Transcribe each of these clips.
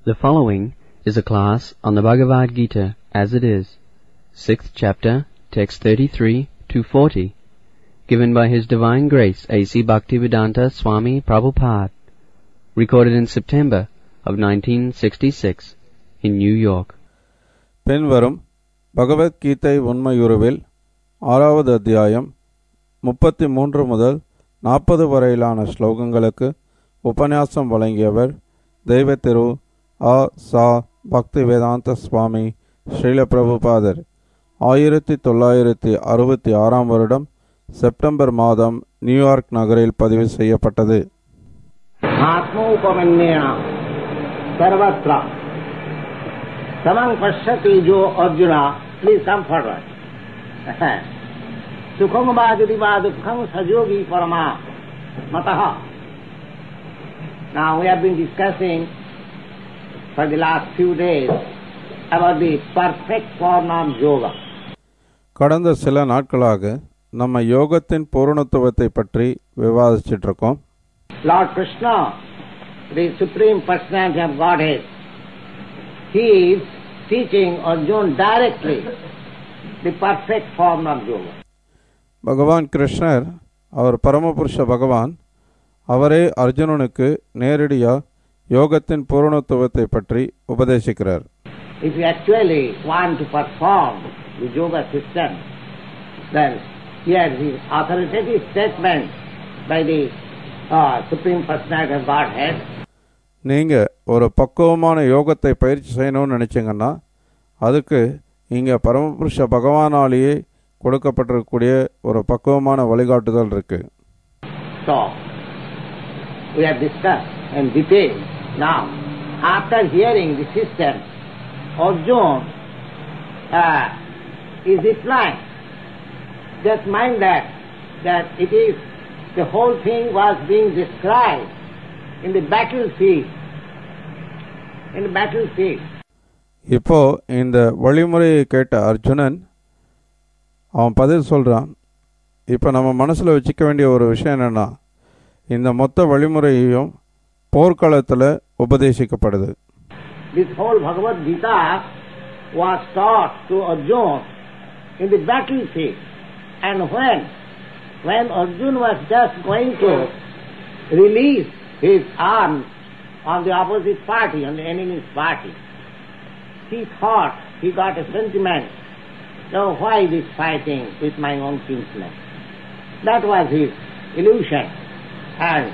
The following is a class on the Bhagavad Gita as it is, 6th chapter, text 33 to 40, given by His Divine Grace A.C. Bhaktivedanta Swami Prabhupada, recorded in September of 1966 in New York. பின்வரும் பகவத் கீதை உண்மையுருவில் 6வது அத்தியாயம் 33 முதல் 40 வரையிலான ஸ்லோகங்களுக்கு உபன்யாசம் வழங்கியவர் தெய்வ திரு ஆ. சா. பக்திவேதாந்த சுவாமி ஸ்ரீல பிரபுபாதர் 1966 வருடம் செப்டம்பர் மாதம் நியூயார்க் நகரில் பதிவு செய்யப்பட்டது. ஆத்மோபமன்யேன சர்வத்ர சமம் பஷ்யதி ஜோ அர்ஜுனா. Please come forward. சுகம் வா துதி வா துக்கம் சஜோகி பரமா மதஹ. Now we have been discussing for the last few days about the perfect form of yoga. கடந்த சில நாட்களாக நம்ம யோகத்தின் பூரணத்துவத்தை பற்றி விவாதிச்சிட்டு இருக்கோம். Lord Krishna, the Supreme Personality of Godhead, He is teaching Arjuna directly the perfect form of yoga. பகவான் கிருஷ்ணர், அவர் பரமபுருஷ பகவான், அவரே அர்ஜுனனுக்கு நேரடியா யோகத்தின் பூரணத்துவத்தை பற்றி உபதேசிக்கிறார். If you actually want to perform the yoga system, then here is authoritative statement by the Supreme Personality of Godhead. நீங்க ஒரு பக்குவமான யோகத்தை பயிற்சி செய்யணும்னு நினைச்சீங்கன்னா அதுக்கு இங்க பரமபுருஷ பகவானாலேயே கொடுக்கப்பட்டிருக்கக்கூடிய ஒரு பக்குவமான வழிகாட்டுதல் இருக்கு. So we have discussed in detail. Now, after hearing the system, Arjuna is replying. Just mind that it is the whole thing was being described in the battlefield. In the battlefield. இப்போ இந்த வழிமுறையை கேட்ட அர்ஜுனன் அவன் பதில் சொல்றான். இப்போ நம்ம மனசுல வச்சுக்க வேண்டிய ஒரு விஷயம் என்னன்னா, இந்த மொத்த வழிமுறையையும் போர்க்களத்தில் உபதேசிக்கப்படுது. This whole Bhagavad Gita was taught to Arjuna in the battlefield, and when Arjuna was just going to release his arms on the opposite party, on the enemy's party, he thought, he got a sentiment, so why this fighting with my own kinsmen? That was his illusion, and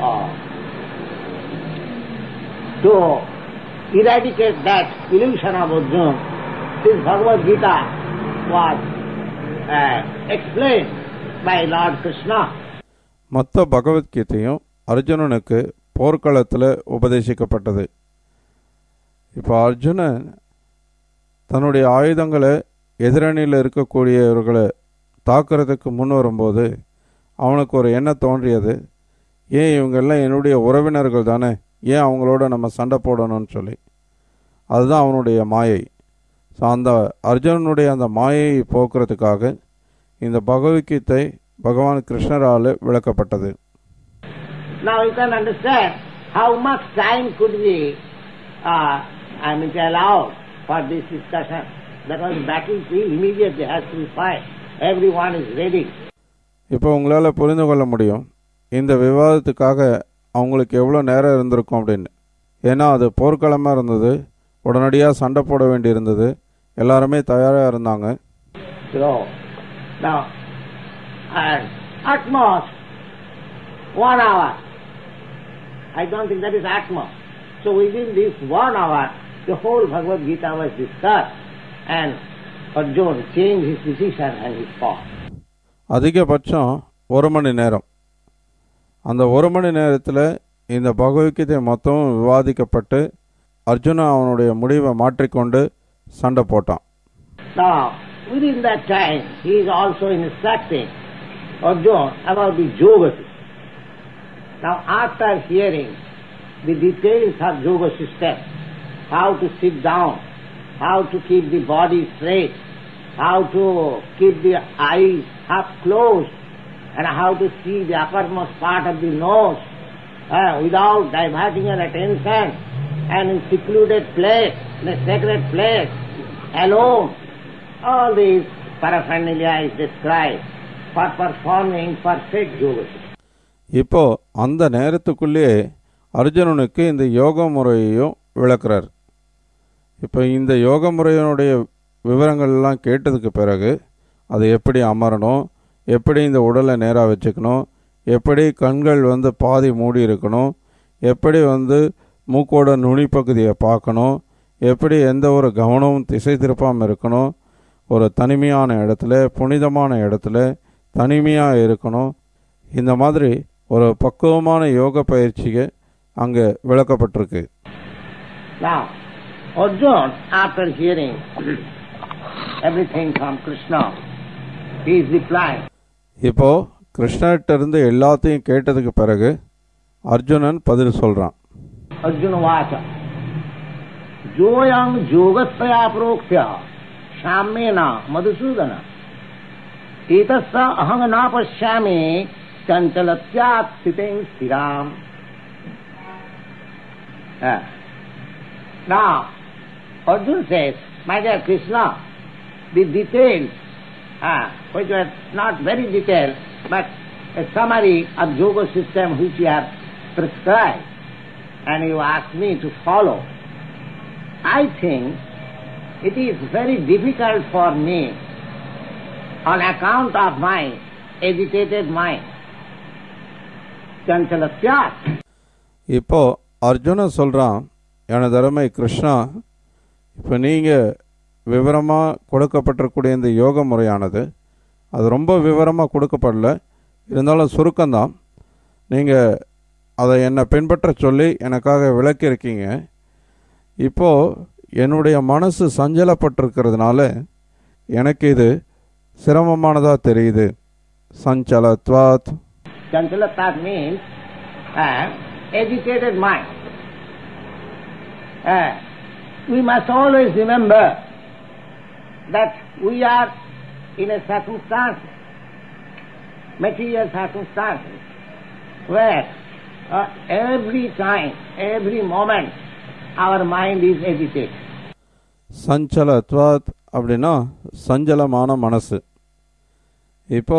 to eradicate that illusion of Arjuna, this Bhagavad Gita was explained by Lord Krishna. மொத்த பகவத்கீதையும் அர்ஜுனனுக்கு போர்க்களத்தில் உபதேசிக்கப்பட்டது. இப்போ அர்ஜுனன் தன்னுடைய ஆயுதங்களை எதிரணியில் இருக்கக்கூடியவர்களை தாக்குறதுக்கு முன் வரும்போது அவனுக்கு ஒரு எண்ணம் தோன்றியது, ஏன் இவங்கெல்லாம் என்னுடைய உறவினர்கள் தானே, ஏன் அவங்களோட நம்ம சண்டை போடணும்னு சொல்லி. அதுதான் அவனுடைய மாயை. ஸோ அந்த அர்ஜுனனுடைய அந்த மாயையை போக்குறதுக்காக இந்த பகவத்கீதை பகவான் கிருஷ்ணரால் விளக்கப்பட்டது. Now you can understand how much time could be allowed for this discussion. That was battlefield, immediately has to be fight. Everyone is ready. இப்போ உங்களால் புரிந்து கொள்ள முடியும் இந்த விவாதத்துக்காக அவங்களுக்கு எவ்வளோ நேரம் இருந்திருக்கும் அப்படின்னு. ஏன்னா அது போர்க்களமாக இருந்தது, உடனடியாக சண்டை போட வேண்டி இருந்தது, எல்லாருமே தயாராக இருந்தாங்க. So, now, at most 1 hour. I don't think that is at most. So within this 1 hour, the whole Bhagavad Gita was discussed, and Arjuna changed his decision and he fought. அதிகபட்சம் 1 மணி நேரம். அந்த 1 மணி நேரத்தில் இந்த பகவத்கீதை மொத்தமும் விவாதிக்கப்பட்டு அர்ஜுனா அவனுடைய முடிவை மாற்றிக்கொண்டு சண்டை போட்டான். Now, within that time, he is also instructing Arjuna about the yoga system. Now, after hearing the details of yoga system, how to sit down, how to keep the body straight, how to keep the eyes half closed, and how to see the uppermost part of the nose without diverting your attention, and in secluded place, in a sacred place, alone. All these paraphernalia is described for performing perfect yoga. இப்போ அந்த நேரத்துக்குள்ளே அர்ஜுனனுக்கு இந்த யோக முறையையும் விளக்குறார். இப்போ இந்த யோக முறையினுடைய விவரங்கள்லாம் கேட்டதுக்கு பிறகு அது எப்படி அமரணும், எப்படி இந்த உடலை நேராக வச்சுக்கணும், எப்படி கண்கள் பாதி மூடி இருக்கணும், எப்படி மூக்கோட நுனிப்பகுதியை பார்க்கணும், எப்படி எந்த ஒரு கவனமும் திசை திருப்பாமல் இருக்கணும், ஒரு தனிமையான இடத்துல புனிதமான இடத்துல தனிமையாக இருக்கணும், இந்த மாதிரி ஒரு பக்குவமான யோக பயிற்சிக்கு அங்கே விளக்கப்பட்டிருக்கு. Now, Arjuna, after hearing everything from Krishna, he is replying. இப்போ கிருஷ்ணர்கிட்ட இருந்து எல்லாத்தையும் கேட்டதுக்கு பிறகு அர்ஜுனன் பதில் சொல்றான். Arjuna vacha joyam yogasthaya proktya shamena madhusudana etasya aham na pashyami chanchalatyat siteng stiram. Now Arjuna says, my dear Krishna, the details which were not very detailed but a summary of yoga system which you have prescribed and you asked me to follow, I think it is very difficult for me on account of my agitated mind. Chanchalatyat. இப்போ அர்ஜுனன் சொல்றான், எனது அருமை கிருஷ்ணா, இப்போ நீங்கள் விவரமாக கொடுக்கப்பட்டிருக்கூடிய இந்த யோக முறையானது அது ரொம்ப விவரமாக கொடுக்கப்படல, இருந்தாலும் சுருக்கம்தான். நீங்கள் அதை என்னை பின்பற்ற சொல்லி எனக்காக விளக்கியிருக்கீங்க. இப்போது என்னுடைய மனசு சஞ்சலப்பட்டிருக்கிறதுனால எனக்கு இது சிரமமானதாக தெரியுது. சஞ்சலத்வாத். Chanchalatat means agitated mind. We must always remember that we are in a circumstance, material circumstances, where every time, every moment, our mind is agitated. சஞ்சலத்வாத் அப்படின்னா சஞ்சலமான மனசு. இப்போ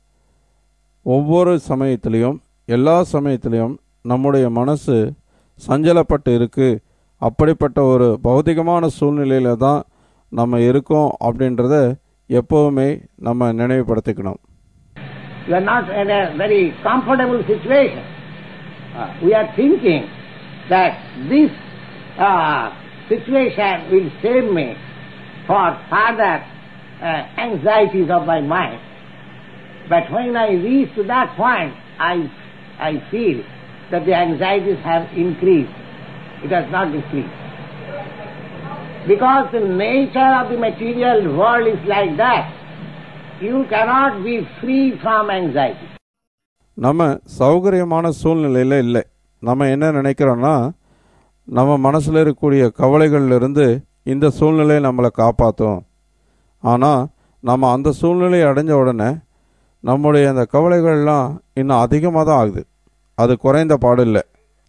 ஒவ்வொரு சமயத்திலையும் எல்லா சமயத்திலையும் நம்முடைய மனசு சஞ்சலப்பட்டு இருக்கு. அப்படிப்பட்ட ஒரு பௌதிகமான சூழ்நிலையில தான் நம்ம இருக்கோம் அப்படின்றத எப்பவுமே நம்ம நினைவுபடுத்திக்கணும். We are not in a very comfortable situation. We are thinking that this situation will save me for further anxieties of my mind. But when I reach to that point, I feel that the anxieties have increased. It has not decreased. Because the nature of the material world is like that, you cannot be free from anxiety. நம்ம சௌகரியமான சூழ்நிலையில் இல்லை. நம்ம என்ன நினைக்கிறோன்னா, நம்ம மனசில் இருக்கக்கூடிய கவலைகளிலிருந்து இந்த சூழ்நிலை நம்மளை காப்பாற்றும். ஆனால் நம்ம அந்த சூழ்நிலையை அடைஞ்ச உடனே நம்முடைய அந்த கவலைகள்லாம் இன்னும் அதிகமாக தான் ஆகுது. அது குறைந்த பாடு இல்லை.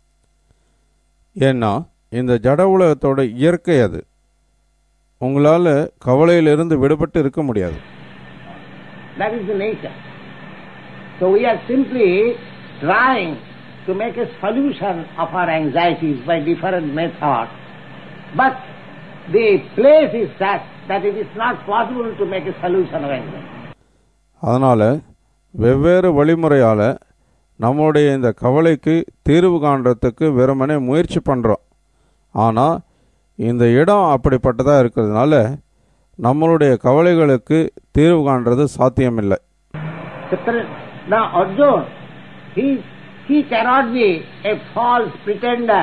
ஏன்னா இந்த ஜட உலகத்தோட இயற்கை அது. உங்களால் கவலையிலிருந்து விடுபட்டு இருக்க முடியாது. That is the nature. So we are simply trying to make a solution of our anxieties by different methods. But the place is such that it is not possible to make a solution of anxiety. அதனால் வெவ்வேறு வழிமுறையால் நம்முடைய இந்த கவலைக்கு தீர்வு காண்றதுக்கு வெறுமனே முயற்சி பண்ணுறோம். ஆனால் இந்த இடம் அப்படிப்பட்டதாக இருக்கிறதுனால நம்மளுடைய கவலைகளுக்கு தீர்வு காண்றது சாத்தியமில்லை. Now Arjuna, he cannot be a false pretender.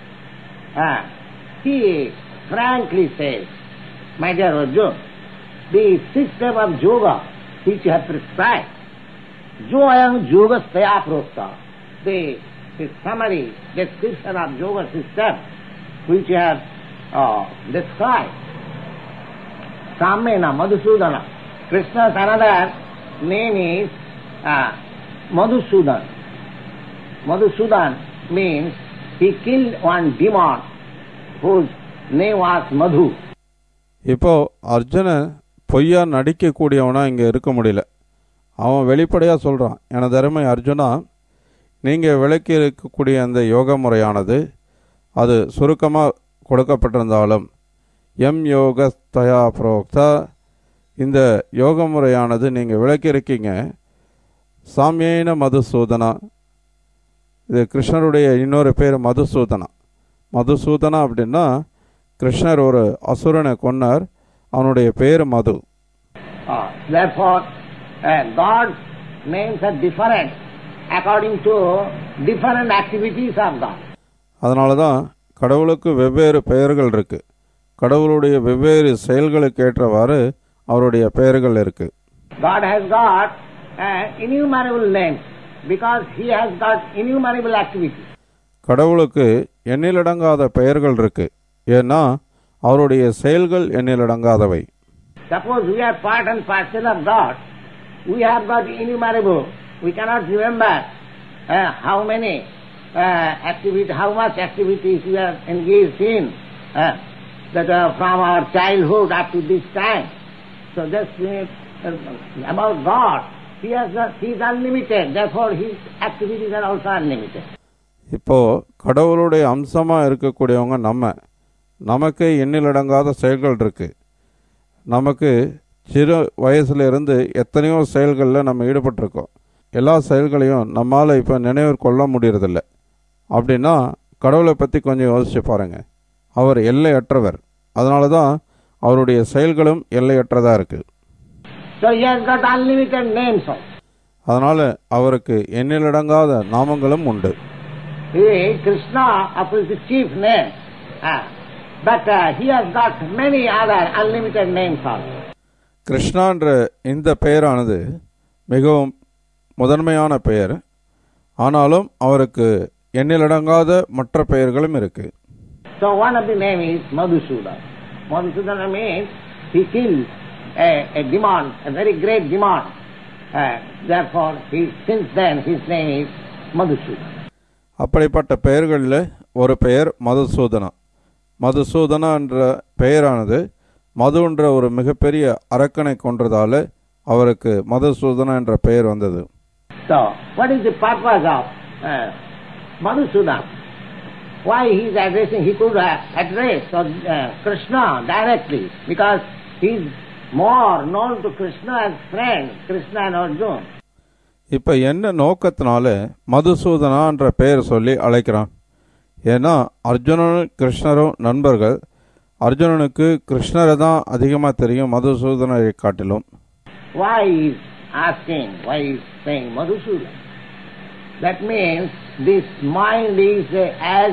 He frankly says, my dear Arjuna, the system of yoga which you have prescribed, Joyam Yogasthaya Prokta, the summary description of yoga system which you have described, Kamena Madhusudana. Krishna's another name is Madhusudan. Madhusudan means he killed one demon whose name was Madhu. இப்போ அர்ஜுனன் பொய்யா நடிக்கக்கூடியவனா இங்கே இருக்க முடியல. அவன் வெளிப்படையாக சொல்கிறான், எனது அருமை அர்ஜுனா, நீங்கள் விளக்கி இருக்கக்கூடிய அந்த யோக முறையானது அது சுருக்கமாக கொடுக்கப்பட்டிருந்தாலும் எம் யோகஸ்தயா புரோக்தா, இந்த யோக முறையானது நீங்கள் விளக்கியிருக்கீங்க சாமியேன மதுசூதனா. இது கிருஷ்ணருடைய இன்னொரு பேர் மதுசூதனா. மதுசூதனா அப்படின்னா கிருஷ்ணர் ஒரு அசுரனை கொன்னார், அவனுடைய பேர் மது. Therefore, God's names are different according to different activities of God. அதனால தான் கடவுளுக்கு வெவ்வேறு பெயர்கள் இருக்கு. கடவுளுடைய வெவ்வேறு செயல்களுக்கு ஏற்றவாறு அவருடைய பெயர்கள் இருக்கு. God has got innumerable names because he has got innumerable activities. கடவுளுக்கு எண்ணிலடங்காத பெயர்கள் இருக்கு, ஏன்னா அவருடைய செயல்கள் எண்ணிலடங்காதவை. Suppose we are part and parcel of God, we have got innumerable. We cannot remember how many activities, how much activities we are engaged in that from our childhood up to this time. So just about God, he is unlimited. Therefore, his activities are also unlimited. இப்போ கடவுளுடைய அம்சமாக இருக்கக்கூடியவங்க நமக்கு எண்ணிலடங்காத செயல்கள் இருக்கு. நமக்கு சிறு வயசுலேருந்து எத்தனையோ செயல்களில் நம்ம ஈடுபட்டிருக்கோம். எல்லா செயல்களையும் நம்மால் இப்போ நினைவு கொள்ள முடியறதில்ல. அப்படின்னா கடவுளை பற்றி கொஞ்சம் யோசிச்சு பாருங்க. அவர் எல்லையற்றவர், அதனால தான் அவருடைய செயல்களும் எல்லையற்றதாக இருக்கு. அதனால அவருக்கு எண்ணிலடங்காத நாமங்களும் உண்டு. Krishna is the chief name, but he has got many other unlimited names also. கிருஷ்ணான்ற இந்த பெயரானது மிகவும் முதன்மையான பெயர், ஆனாலும் அவருக்கு எண்ணிலடங்காத மற்ற பெயர்களும் இருக்கு. So one of the name is Madhusudana. Madhusudana means he killed a demon, a very great demon. Therefore, since then his name is Madhusudana. அப்படிப்பட்ட பெயர்களில் ஒரு பெயர் மதுசூதனா. மதுசூதனா என்ற பெயரானது மதுன்ற ஒரு மிகப்பெரிய அரக்கனை கொன்றதால அவருக்கு மதுசூதனா என்ற பெயர் வந்தது. So, what is the purpose of Madhusudana? Why he is addressing? He could address Krishna directly because he is more known to Krishna as friend, Krishna and Arjuna. இப்போ என்ன நோக்கத்தினால மதுசூதனா என்ற பெயர் சொல்லி அழைக்கிறான்? ஏன்னா அர்ஜுனனும் கிருஷ்ணரும் நண்பர்கள். அர்ஜுனனுக்கு கிருஷ்ணரை தான் அதிகமாக தெரியும் மதுசூதனரை காட்டிலும். Why is asking? Why is saying Madhusudana? That means this mind is as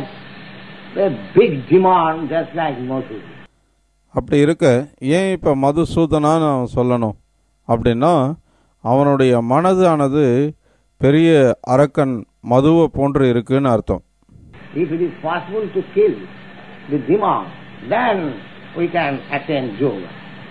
a big demon, just like Madhu. அப்படி இருக்க ஏன் இப்போ மதுசூதனான்னு அவன் சொல்லணும் அப்படின்னா, அவனுடைய மனதானது பெரிய அரக்கன் மதுவை போன்று இருக்குன்னு அர்த்தம். If it is possible to kill the demon, then we can attain yoga.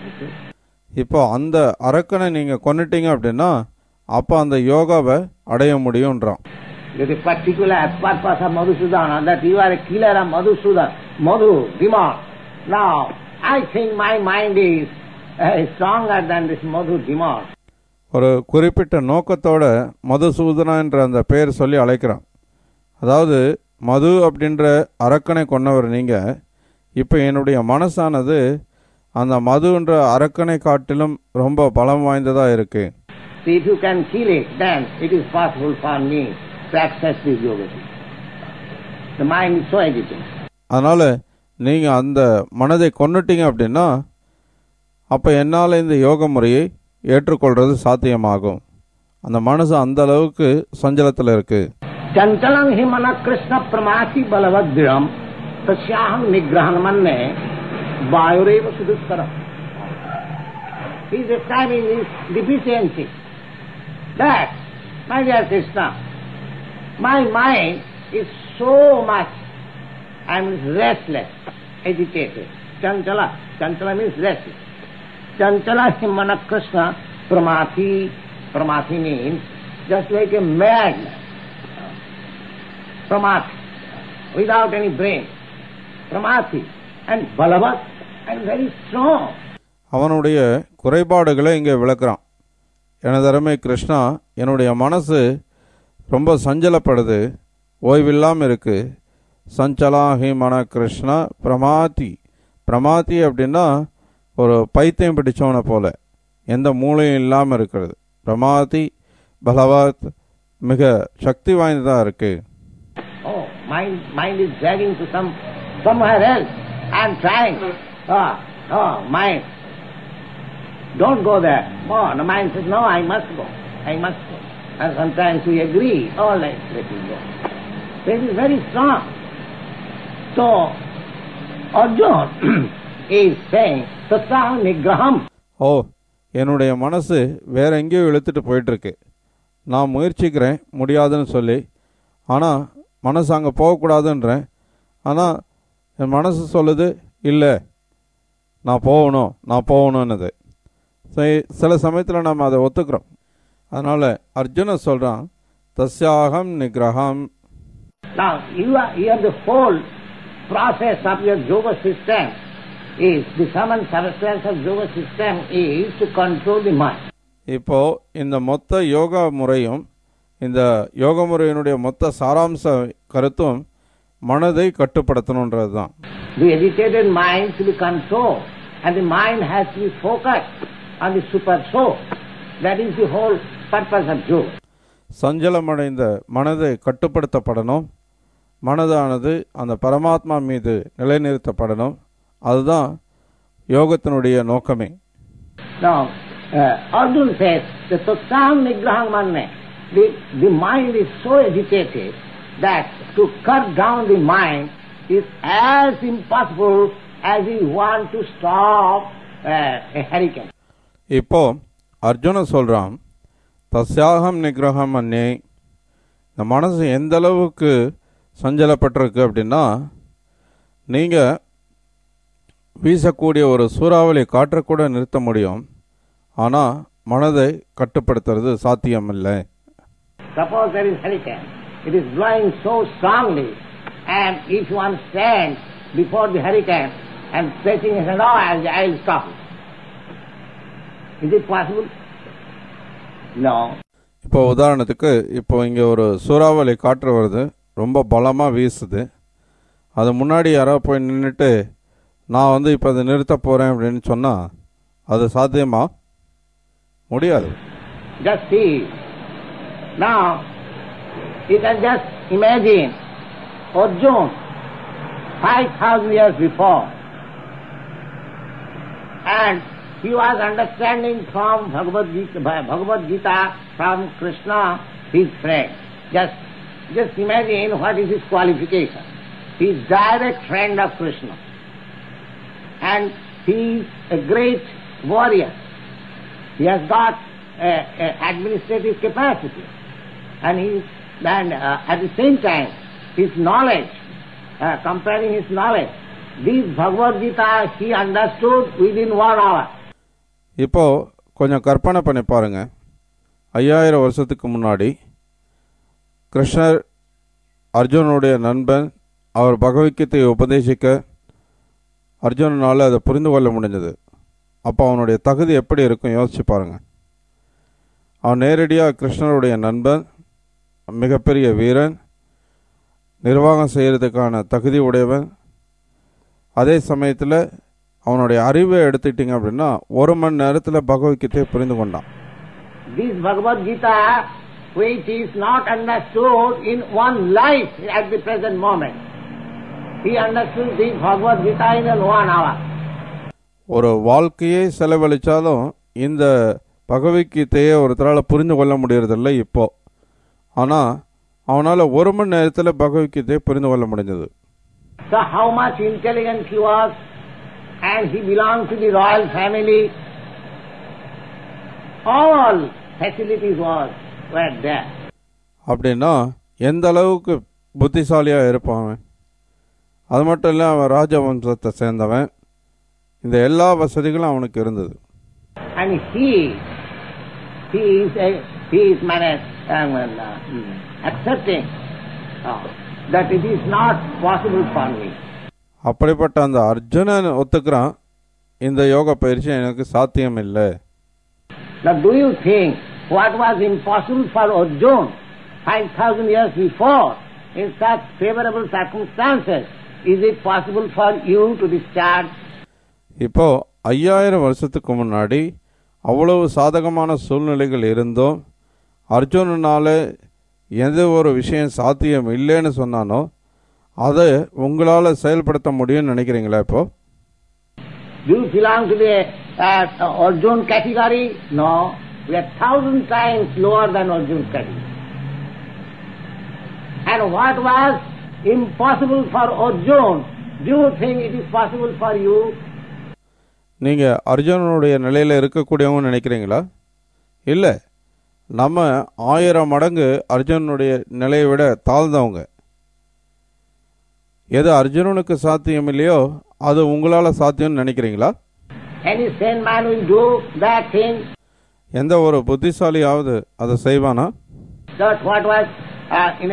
இப்போ அந்த அரக்கனை நீங்க கொன்னுட்டீங்க அப்படின்னா அப்ப அந்த யோகாவை அடைய முடியும்ன்றான். The particular purpose of Madhusudana, that you are a killer of Madhusudana, Madhu, demon. Now, I think my mind is stronger than this Madhu demon. ஒரு குறிப்பிட்ட நோக்கத்தோட மதுசூதனா என்ற அந்த பெயர் சொல்லி அழைக்கிறான். அதாவது மது அப்படின்ற அரக்கனை கொன்னவர் நீங்க, இப்போ என்னுடைய மனசானது அந்த மதுன்ற அரக்கனை காட்டிலும் ரொம்ப பலம் வாய்ந்ததா இருக்கு. If you can kill it, then it is possible for me to access this yoga. The mind is so agitated. அதனால நீங்க அந்த மனதை கொன்னுட்டீங்க அப்படின்னா அப்ப என்னால இந்த யோக முறையை ஏற்றுக்கொள்றது சாத்தியமாகும். அந்த மனசு அந்த அளவுக்கு சஞ்சலத்தில் இருக்கு. சஞ்சலம் ஹி மன Krishna பிரமாசி பலவத்ரம் தஸ்யாஹம் நிக்ரஹணமன்யே வாயுரேவ சுதுஸ்கரம். He is describing his deficiency. That, my dear Krishna, my mind is so much, I am restless, agitated. Chanchala, chanchala means restless. Chanchala himana Krishna pramati, pramati means just like a madman. Pramati, without any brain. Pramati, and Balavat, and very strong. அவனுடைய குறைபாடுகளை இங்கே விளக்குறான். எனதருமை கிருஷ்ணா, என்னுடைய மனசு ரொம்ப சஞ்சலப்படுது, ஓய்வில்லாமல் இருக்கு. சஞ்சலாஹி மன கிருஷ்ணா பிரமாத்தி. பிரமாத்தி அப்படின்னா ஒரு பைத்தியம் பிடிச்சவனை போல, எந்த மூளையும் இல்லாமல் இருக்கிறது. பிரமாதி பலவத், மிக சக்தி வாய்ந்ததாக இருக்கு. Oh, mind is dragging to somewhere else. I am trying. Mind. Don't go there. Oh, the mind says, no, I must go. And sometimes we agree, let it go. This is very strong. So, Arjuna is saying, Tatsaham Nigraham. என்னுடைய மனசு வேற எங்கேயோ இழுத்துட்டு போயிட்டுருக்கு. நான் முயற்சிக்கிறேன் முடியாதுன்னு சொல்லி, ஆனால் மனசு அங்கே போகக்கூடாதுன்றேன். ஆனால் என் மனசு சொல்லுது, இல்லை நான் போகணும்னுது. சில சமயத்தில் நம்ம அதை ஒத்துக்கிறோம். அதனால் அர்ஜுனன் சொல்கிறான், தஸ்யாகம் நிகிரகம். Now, you are the whole process of your yoga system is, the sum and substance of yoga system is to control the mind. இப்போ இந்த மொத்த யோகா முறையும், இந்த யோக முறையினுடைய மொத்த சாராம்ச கருத்தும் மனதை கட்டுப்படுத்தணுன்றது தான். The agitated mind to be controlled, and the mind has to be focused on the super soul. That is the whole purpose of yoga. சஞ்சலமடைந்த மனதை கட்டுப்படுத்தப்படணும், மனதானது அந்த பரமாத்மா மீது நிலைநிறுத்தப்படணும். அதுதான் யோகத்தினுடைய நோக்கமே. Now, Arjuna says, the Tatsaham Nigraham Manne, the mind is so agitated that to cut down the mind is as impossible as you want to stop a hurricane. இப்போ அர்ஜுன சொல்றான், தஸ்யாகம் நிகிரகம் அன்னே, இந்த மனசு எந்த அளவுக்கு சஞ்சலப்பட்டிருக்கு அப்படின்னா, நீங்கள் வீசக்கூடிய ஒரு சூறாவளி காற்றை கூட நிறுத்த முடியும், ஆனால் மனதை கட்டுப்படுத்துறது சாத்தியமில்லை. Suppose there is hurricane, it is blowing so strongly, and if one stands before the hurricane and stretching his hand, I will stop it. Is it possible? No. இப்போ உதாரணத்துக்கு, இப்போ இங்கே ஒரு சூறாவளி காற்று வருது, ரொம்ப பலமாக வீசுது. அது முன்னாடி யாராவது போய் நின்றுட்டு நான் இப்போ அதை நிறுத்த போகிறேன் அப்படின்னு சொன்னால் அது சாத்தியமா? முடியாது. Just see. Now, you can just imagine Arjuna 5,000 years before, and he was understanding from Bhagavad Gita from Krishna, his friend. Just imagine what is his qualification. He is direct friend of Krishna, and he is a great warrior. He has got administrative capacity, and at the same time his knowledge, comparing his knowledge, this Bhagavad Gita he understood within 1 hour. இப்போ கொஞ்சம் கற்பனை பண்ணி பாருங்க. 5000 வருஷத்துக்கு முன்னாடி கிருஷ்ணர் அர்ஜுனனுடைய நண்பன், அவர் பகவத்கீதையை உபதேசிக்க அர்ஜுனனால் அதை புரிந்து கொள்ள முடிஞ்சது. அப்போ அவனுடைய தகுதி எப்படி இருக்கும் யோசிச்சு பாருங்க. அவன் நேரடியாக கிருஷ்ணருடைய நண்பன், மிகப்பெரிய வீரன், நிர்வாகம் செய்கிறதுக்கான தகுதி உடையவன். அதே சமயத்தில் அவனுடைய அறிவை எடுத்துக்கிட்டீங்க அப்படின்னா 1 மணி நேரத்தில் பகவத்கீதையை புரிந்து கொண்டான். This Bhagavad Gita, which is not understood in one life at the present moment, he understood this Bhagavad Gita in 1 hour. ஒரு வாழ்க்கையை செலவழித்தாலும் இந்த பகவத்கீதையை ஒருத்தரால் புரிந்து கொள்ள முடியறதில்லை இப்போ. ஆனால் அவனால் 1 மணி நேரத்தில் பகவத்கீதையை புரிந்து கொள்ள முடிஞ்சது. So how much intelligent he was, and he belonged to the royal family. All facilities were there. அப்படின்னா எந்த அளவுக்கு புத்திசாலியாக இருப்பான். அது மட்டும் இல்லை, அவன் ராஜவம்சத்தை சேர்ந்தவன். இந்த எல்லா வசதிகளும் அவனுக்கு இருந்தது. And he is accepting that it is not possible for me. அப்படிப்பட்ட அந்த அர்ஜுனன் ஒத்துக்கிறான், இந்த யோக பயிற்சி எனக்கு சாத்தியம் இல்லை. Now do you think what was impossible for Arjuna 5,000 years before in such favorable circumstances, is it possible for you to discharge? இப்போ 5000 வருஷத்துக்கு முன்னாடி அவ்வளவு சாதகமான சூழ்நிலைகள் இருந்தும் அர்ஜுனனால எந்த ஒரு விஷயம் சாத்தியம் இல்லைன்னு சொன்னானோ அதை உங்களால் செயல்படுத்த முடியும்னு நினைக்கிறீங்களா? இப்போ Do you belong to the Arjuna category? No, we are 1,000 times lower than Arjuna category. And what was impossible for Arjuna, do you think it is possible for you? நீங்கள் அர்ஜுனனுடைய நிலையில் இருக்கக்கூடியவங்க நினைக்கிறீங்களா? இல்லை, நம்ம 1000 மடங்கு அர்ஜுனனுடைய நிலையை விட தாழ்ந்தவங்க. எது அர்ஜுனனுக்கு சாத்தியம் இல்லையோ அது உங்களால் சாத்தியம்னு நினைக்கிறீங்களா? Any sane man will do that thing. எந்த ஒரு புத்திசாலியாவது அதை செய்வானா? That's what was in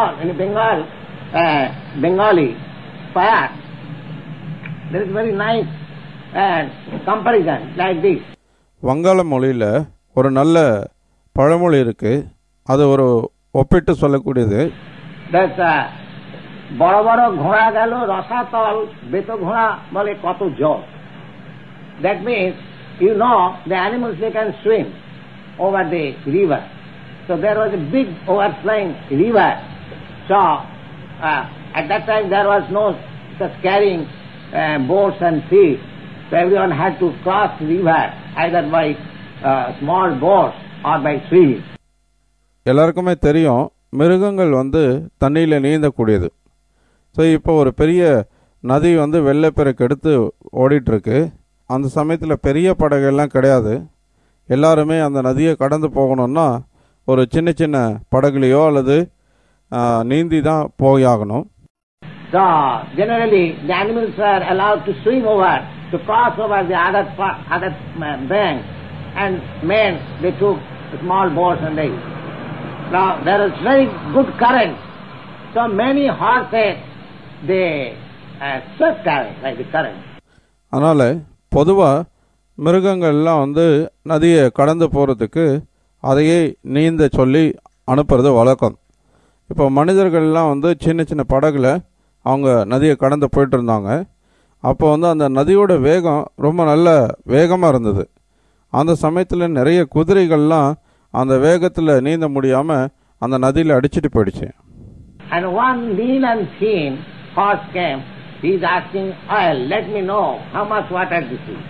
Bengali poet. There is very nice comparison like this. வங்காள மொழியில் ஒரு நல்ல பழமொழி இருக்கு, அது ஒரு ஒப்பிட்டு சொல்லக்கூடியது. That's বড় বড় ঘোড়া গেল রসাতল বেত ঘোড়া বলে কত জল. That means the animals they can swim over the river. So there was a big overflowing river. So at that time there was no such carrying boats and ships. So everyone had to cross the river either by small boats or by trees. எல்லாருக்குமே தெரியும், மிருகங்கள் தண்ணியில் நீந்தக்கூடியது. So இப்போ ஒரு பெரிய நதி வெள்ளப்பெருக்கு எடுத்து ஓடிட்டுருக்கு. அந்த சமயத்தில் பெரிய படகுகள்லாம் கிடையாது. எல்லாருமே அந்த நதியை கடந்து போகணும்னா ஒரு சின்ன சின்ன படகுலையோ அல்லது நீந்தி தான் போயாகணும். So generally the animals were allowed to swim over, to cross over the other bank, and men they took small boats and they. Now there is very good current, so many horses they swept away like the current. அதனால் பொதுவாக மிருகங்கள்லாம் நதியை கடந்து போகிறதுக்கு அதையே நீந்த சொல்லி அனுப்புறது வழக்கம். இப்போ மனிதர்கள்லாம் சின்ன சின்ன படகுல அவங்க நதியை கடந்து போயிட்டு இருந்தாங்க. அப்போ அந்த நதியோட வேகம் ரொம்ப நல்ல வேகமாக இருந்தது. அந்த சமயத்தில் நிறைய குதிரைகள்லாம் அந்த வேகத்தில் நீந்த முடியாமல் அந்த நதியில் அடிச்சுட்டு போயிடுச்சு. And one lean and thin horse came. He is asking oil. Let me know how much water this is.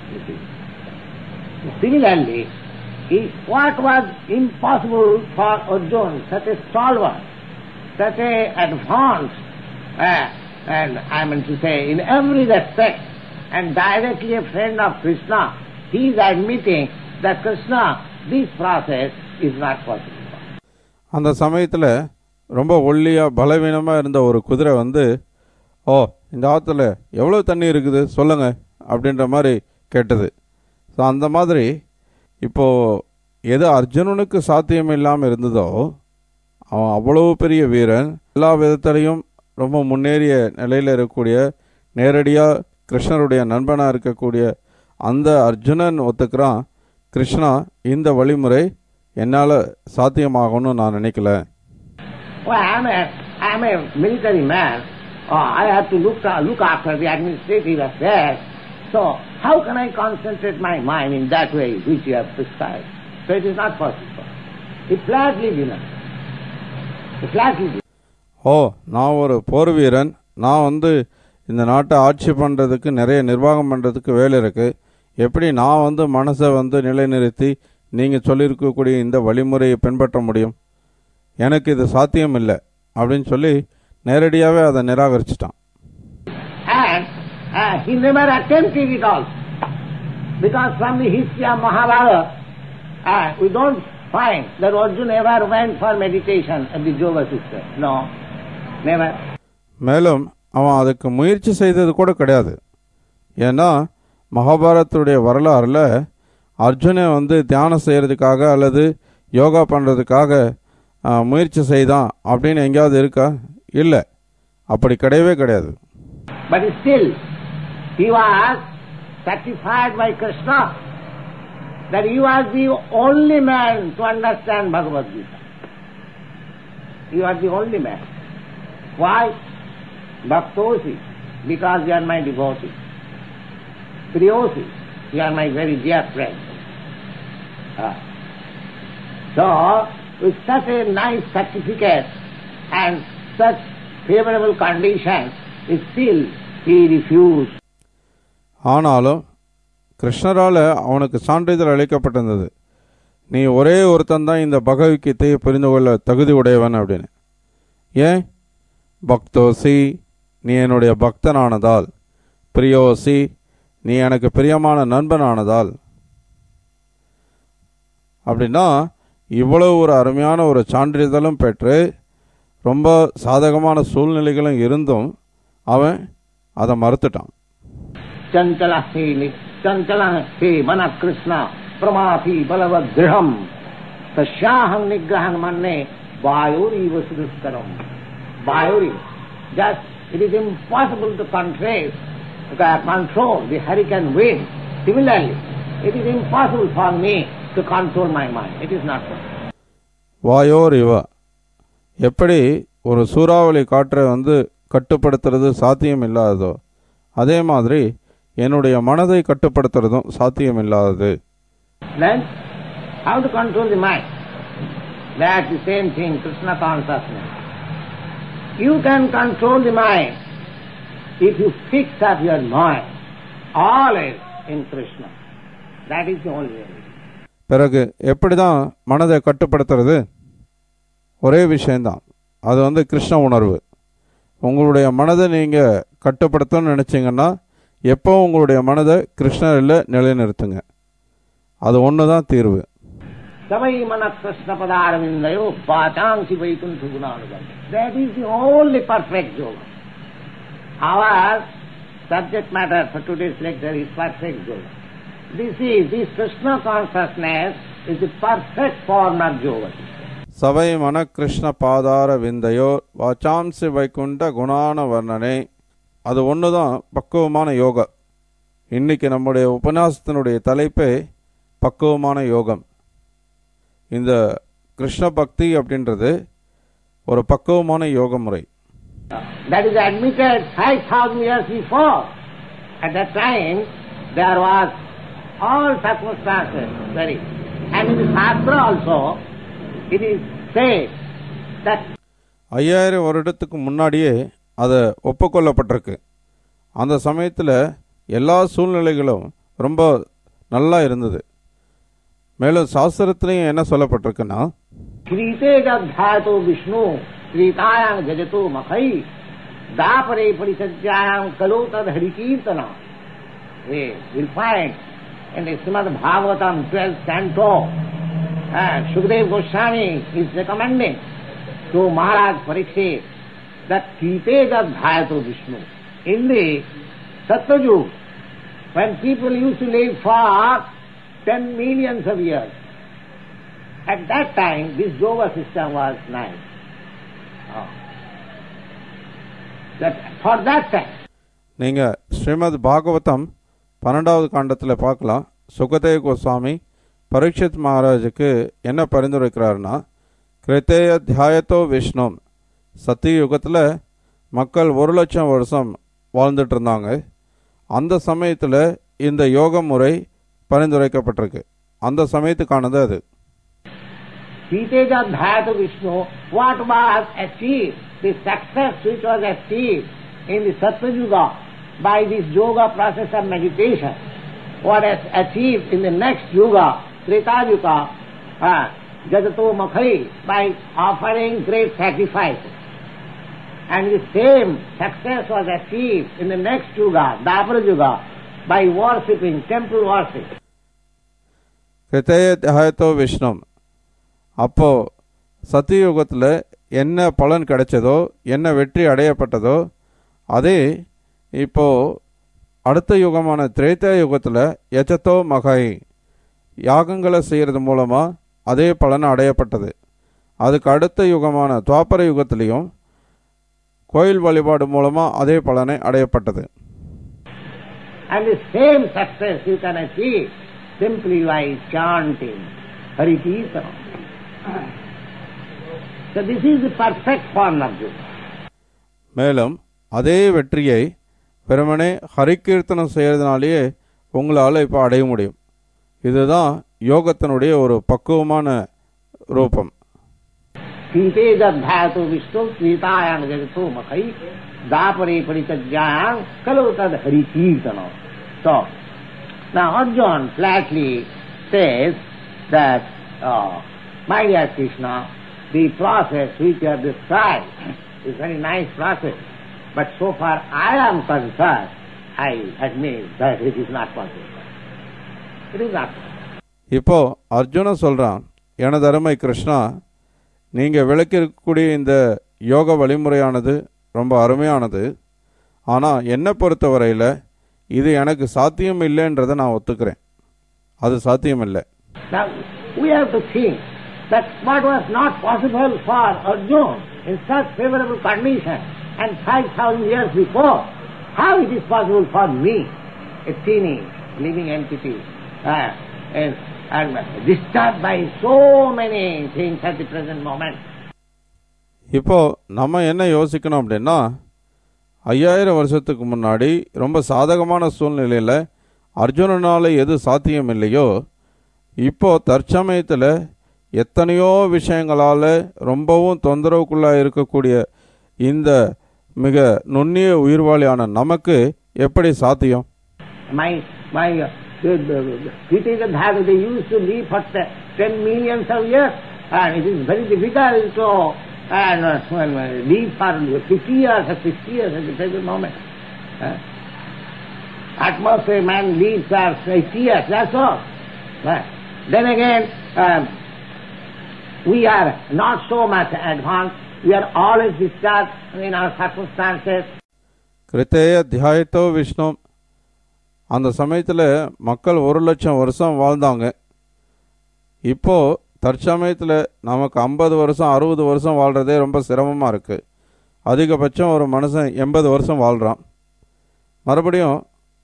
Similarly, what was impossible for Arjuna, such a stalwart, such a advanced, and I mean to say in every respect, and directly a friend of Krishna, he is admitting that Krishna, this process is not possible. அந்த சமயத்தில் ரொம்ப ஒல்லியாக பலவீனமாக இருந்த ஒரு குதிரை ஓ இந்த ஆற்றுல எவ்வளோ தண்ணி இருக்குது சொல்லுங்கள் அப்படின்ற மாதிரி கேட்டது. ஸோ அந்த மாதிரி இப்போது எது அர்ஜுனனுக்கு சாத்தியம் இல்லாமல் இருந்ததோ அவன் அவ்வளோ பெரிய வீரன், எல்லா விதத்திலையும் ரொம்ப முன்னேறிய நிலையில் இருக்கக்கூடிய, நேரடியாக கிருஷ்ணருடைய நண்பனாக இருக்கக்கூடிய அந்த அர்ஜுனன் ஒத்துக்கிறான், கிருஷ்ணா இந்த வழிமுறை என்னால் சாத்தியமாகணும்னு நான் நினைக்கல. Well, I am a military man. I have to look after the administrative affairs. So how can I concentrate my mind in that way which you have prescribed? So it is not possible. It flatly denies. ஓ நான் ஒரு போர் வீரன், நான் இந்த நாட்டை ஆட்சி பண்ணுறதுக்கு நிறைய நிர்வாகம் பண்ணுறதுக்கு வேலை இருக்குது. எப்படி நான் மனசை நிலைநிறுத்தி நீங்கள் சொல்லியிருக்கக்கூடிய இந்த வழிமுறையை பின்பற்ற முடியும்? எனக்கு இது சாத்தியம் இல்லை அப்படின்னு சொல்லி நேரடியாகவே அதை நிராகரிச்சிட்டான். And he never attempted it also. Because from the history of Mahabharata, we don't find that Arjuna ever went for meditation at the yoga system. No, never. மேலும் அவன் அதுக்கு முயற்சி செய்தது கூட கிடையாது. ஏன்னா மகாபாரதத்துடைய வரலாறில் அர்ஜுனன் தியானம் செய்கிறதுக்காக அல்லது யோகா பண்ணுறதுக்காக முயற்சி செய்தான் அப்படின்னு எங்கேயாவது இருக்கா? இல்லை, அப்படி கிடையவே கிடையாது. But still, he was satisfied by Krishna that he was the only man to understand Bhagavad Gita. You are the only man. Why? Bhaktosi, because you are my devotee. Priyosi, you are my very dear friend. So, with such a nice certificate and such favorable conditions, still he refused. ஆனாலும் கிருஷ்ணரால் அவனுக்கு சான்றிதழ் அளிக்கப்பட்டிருந்தது, நீ ஒரே ஒருத்தன் தான் இந்த பகவத்கீதையை புரிந்து கொள்ள தகுதி உடையவன் அப்படின்னு. ஏன்? பக்தோசி, நீ என்னுடைய பக்தனானதால். பிரியோசி, நீ எனக்கு பிரியமான நண்பனானதால். அப்படின்னா இவ்வளவு ஒரு அருமையான ஒரு சான்றிதழும் பெற்று ரொம்ப சாதகமான சூழ்நிலைகளும் இருந்தும் அவன் அதை மறுத்துட்டான். चंचलस्ते मन कृष्ण प्रमाथि बलवद दृढ़म तस्याहं निग्रहं मन्ये वायुरी वसुदुष्करम. वायुरी, just it is impossible to control the hurricane wind. Similarly, it is impossible for me to control my mind. It is not possible. வாயோர் இவ, எப்படி ஒரு சூறாவளி காற்றை கட்டுப்படுத்துறது சாத்தியம் இல்லாததோ அதே மாதிரி என்னுடைய மனதை கட்டுப்படுத்துறதும் சாத்தியம் இல்லாதது. Then how to control the mind? That's the same thing, Krishna consciousness. You can control the mind if you fix up your mind always in Krishna. That is the only way. பிறகு எப்படிதான் மனதை கட்டுப்படுத்துறது? ஒரே விஷயம்தான், அது கிருஷ்ண உணர்வு. உங்களுடைய மனதை நீங்கள் கட்டுப்படுத்தணும்னு நினச்சிங்கன்னா எப்போ உங்களுடைய மனதை கிருஷ்ணரில் நிலைநிறுத்துங்க. அது ஒன்று தான் தீர்வு. சவை மன Krishna பதாரவிந்தயோ பாசாங்கி Vaikunta குணானுகம். That is the only perfect yoga. Our subject matter for today's lecture is perfect yoga. This Krishna consciousness is the perfect form of yoga. சவை மன கிருஷ்ண பாதார விந்தையோ வாசாம்சி வைகுண்ட குணான வர்ணனை, அது ஒன்று தான் பக்குவமான யோகா. இன்னைக்கு நம்முடைய உபன்யாசத்தினுடைய தலைப்பே பக்குவமான யோகம். இந்த கிருஷ்ண பக்தி அப்படின்றது ஒரு பக்குவமான யோக முறை. That is admitted 5,000 years before. At that time there was all circumstances very, and in the Shastra also it is said that 5000 வருடத்துக்கு முன்னாடியே அது ஒப்புக்கொள்ளப்பட்டிருக்கு. அந்த சமயத்தில் எல்லா சூழ்நிலைகளும் ரொம்ப நல்லா இருந்தது. மேலும் சாஸ்திரத்திலையும் என்ன சொல்லப்பட்டிருக்குன்னா, கிரீதேஜாதோ விஷ்ணு கிரீதாயாம் ஜஜதோ மகை தாபரே பரிசஜ்யாயாம் கலோ தத் ஹரிகீர்த்தனா. We will find in the Srimad Bhagavatam 12th canto, Shukdev Goswami is recommending to Maharaj Parikshit that Kriteja Vishnu. In the Satyajug, when people used to live for 10 millions of years, at that time this yoga system was nice. For that time. நீங்கள் ஸ்ரீமத் பாகவதம் 12வது காண்டத்தில் பார்க்கலாம். சுகதேவ கோஸ்வாமி பரீட்சித் மகாராஜுக்கு என்ன பரிந்துரைக்கிறாருன்னா, கிருத்தேய தியாயத்தோ விஷ்ணு, சத்தியுகத்தில் மக்கள் 1,00,000 வருஷம் வாழ்ந்துட்டு இருந்தாங்க. அந்த சமயத்தில் இந்த யோக முறை பரிந்துரைக்கப்பட்டிருக்கு. அந்த சமயத்துக்கானது அது. Vishnu, what was achieved, the success which was achieved in the Satyuga by this yoga process of meditation, what is achieved in the next yuga, Treta Yuga, Jajato Makhai, by offering great sacrifices. And the same success was achieved in the next yuga, Dwapara Yuga, by worshipping, temple worship. கிருத்தேய தியாயத்தோ Vishnu, அப்போ சத்தியுகத்தில் என்ன பலன் கிடைச்சதோ, என்ன வெற்றி அடையப்பட்டதோ, அதே இப்போ அடுத்த யுகமான திரேதா யுகத்தில் யஜத்தோ மகாய், யாகங்களை செய்கிறது மூலமாக அதே பலன் அடையப்பட்டது. அதுக்கு அடுத்த யுகமான துவாபர யுகத்திலையும் கோயில் வழிபாடு மூலமாக அதே பலனை அடையப்பட்டது. And the same success you can achieve simply by chanting Hari Kirtana. So this is the perfect form of yoga. மேலும் அதே வெற்றியை வெறுமனே ஹரிகீர்த்தனம் செய்கிறதுனாலேயே உங்களால் இப்போ அடைய முடியும். இதுதான் யோகத்தினுடைய ஒரு பக்குவமான ரூபம். Krite jadbhayatu vishnu kritayam jagato makai dapare paritajyam kalu tad Hari Kirtana. So now Arjuna flatly says that, my dear Krishna, the process which you have described is very nice process, but so far I am concerned, I admit that it is not possible. It is not possible. இப்போ அர்ஜுன சொல்கிறான், எனது அருமை கிருஷ்ணா, நீங்கள் விளக்கிருக்கக்கூடிய இந்த யோக வழிமுறையானது ரொம்ப அருமையானது. ஆனால் என்னை பொறுத்தவரையில் இது எனக்கு சாத்தியம் இல்லைன்றதை நான் ஒத்துக்கிறேன். அது சாத்தியம் இல்லை. Now we have to think that what was not possible for Arjuna in such favorable condition and 5,000 years before, how it is possible for me, a teeny living entity, and disturbed by so many things at the present moment. இப்போ நம்ம என்ன யோசிக்கணும் அப்படின்னா, 5000 வருஷத்துக்கு முன்னாடி ரொம்ப சாதகமான சூழ்நிலையில் அர்ஜுனனால் எது சாத்தியம் இல்லையோ, இப்போ தற்சமயத்தில் எத்தனையோ விஷயங்களால் ரொம்பவும் தொந்தரவுக்குள்ளாக இருக்கக்கூடிய இந்த மிக நுண்ணிய உயிர்வாளியான நமக்கு எப்படி சாத்தியம்? They used to live for 10 millions of years, and it is very difficult to live for 50 years or 60 years at the present moment. At most a man lives for 80 years, that's all. Then again, we are not so much advanced. We are always disturbed in our circumstances. கிருத்தேய தியாயத்தோ Vishnu, அந்த சமயத்தில் மக்கள் 1,00,000 வருஷம் வாழ்ந்தாங்க. இப்போது தற்சமயத்தில் நமக்கு 50 வருஷம் 60 வருஷம் வாழ்கிறதே ரொம்ப சிரமமாக இருக்குது. அதிகபட்சம் ஒரு மனுஷன் 80 வருஷம் வாழ்கிறான். மறுபடியும்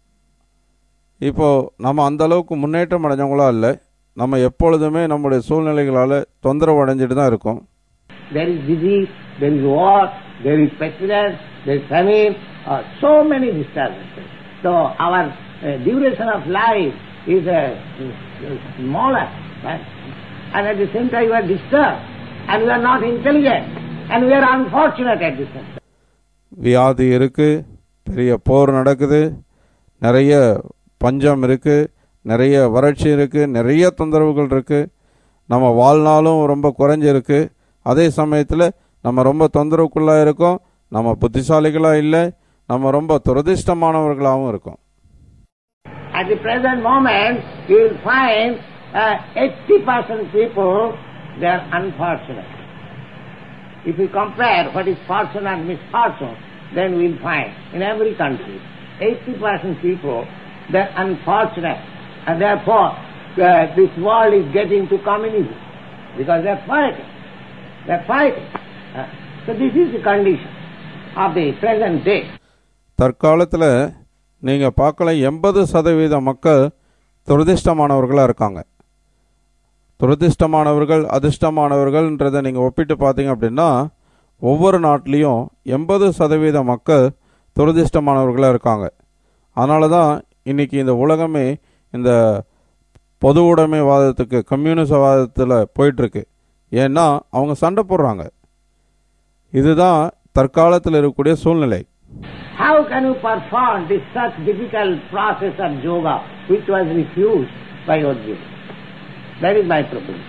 இப்போது நம்ம அந்தளவுக்கு முன்னேற்றம் அடைஞ்சவங்களா இல்லை. நம்ம எப்பொழுதுமே நம்முடைய சூழ்நிலைகளால் தொந்தரவு அடைஞ்சிட்டு தான் இருக்கோம். There is disease, there is war, there is pestilence, there is famine, so many disturbances. So our duration of life is smaller, right? And at the same time we are disturbed, and we are not intelligent, and we are unfortunate at the same time. வியாதி இருக்குது, பெரிய போர் நடக்குது, நிறைய பஞ்சம் இருக்குது, நிறைய வறட்சி இருக்குது, நிறைய தொந்தரவுகள் இருக்குது. நம்ம வாழ்நாளும் ரொம்ப குறைஞ்சிருக்கு. அதே சமயத்தில் நம்ம ரொம்ப தொந்தரவுக்குள்ளாக இருக்கோம். நம்ம புத்திசாலிகளாக இல்லை, நம்ம ரொம்ப துரதிஷ்டமானவர்களாகவும் இருக்கோம். At the present moment, you will find 80% people, they are unfortunate. If we compare what is fortune and misfortune, then we will find in every country, 80% people, they are unfortunate. And therefore, this world is getting to communism, because they are fighting. They are fighting. So this is the condition of the present day. தற்காலத்தில் நீங்கள் பார்க்கலாம், 80% மக்கள் துரதிஷ்டமானவர்களாக இருக்காங்க. துரதிஷ்டமானவர்கள் அதிர்ஷ்டமானவர்கள்ன்றதை நீங்கள் ஒப்பிட்டு பார்த்தீங்க அப்படின்னா, ஒவ்வொரு நாட்டிலையும் 80% மக்கள் துரதிஷ்டமானவர்களாக இருக்காங்க. அதனால தான் இன்றைக்கி இந்த உலகமே இந்த பொது உடைமைவாதத்துக்கு, கம்யூனிசவாதத்தில் போயிட்டுருக்கு. ஏன்னா அவங்க சண்டை போடுறாங்க. இதுதான் தற்காலத்தில் இருக்கக்கூடிய சூழ்நிலை. How can you perform this such difficult process of yoga which was refused by Arjuna? That is my proposition.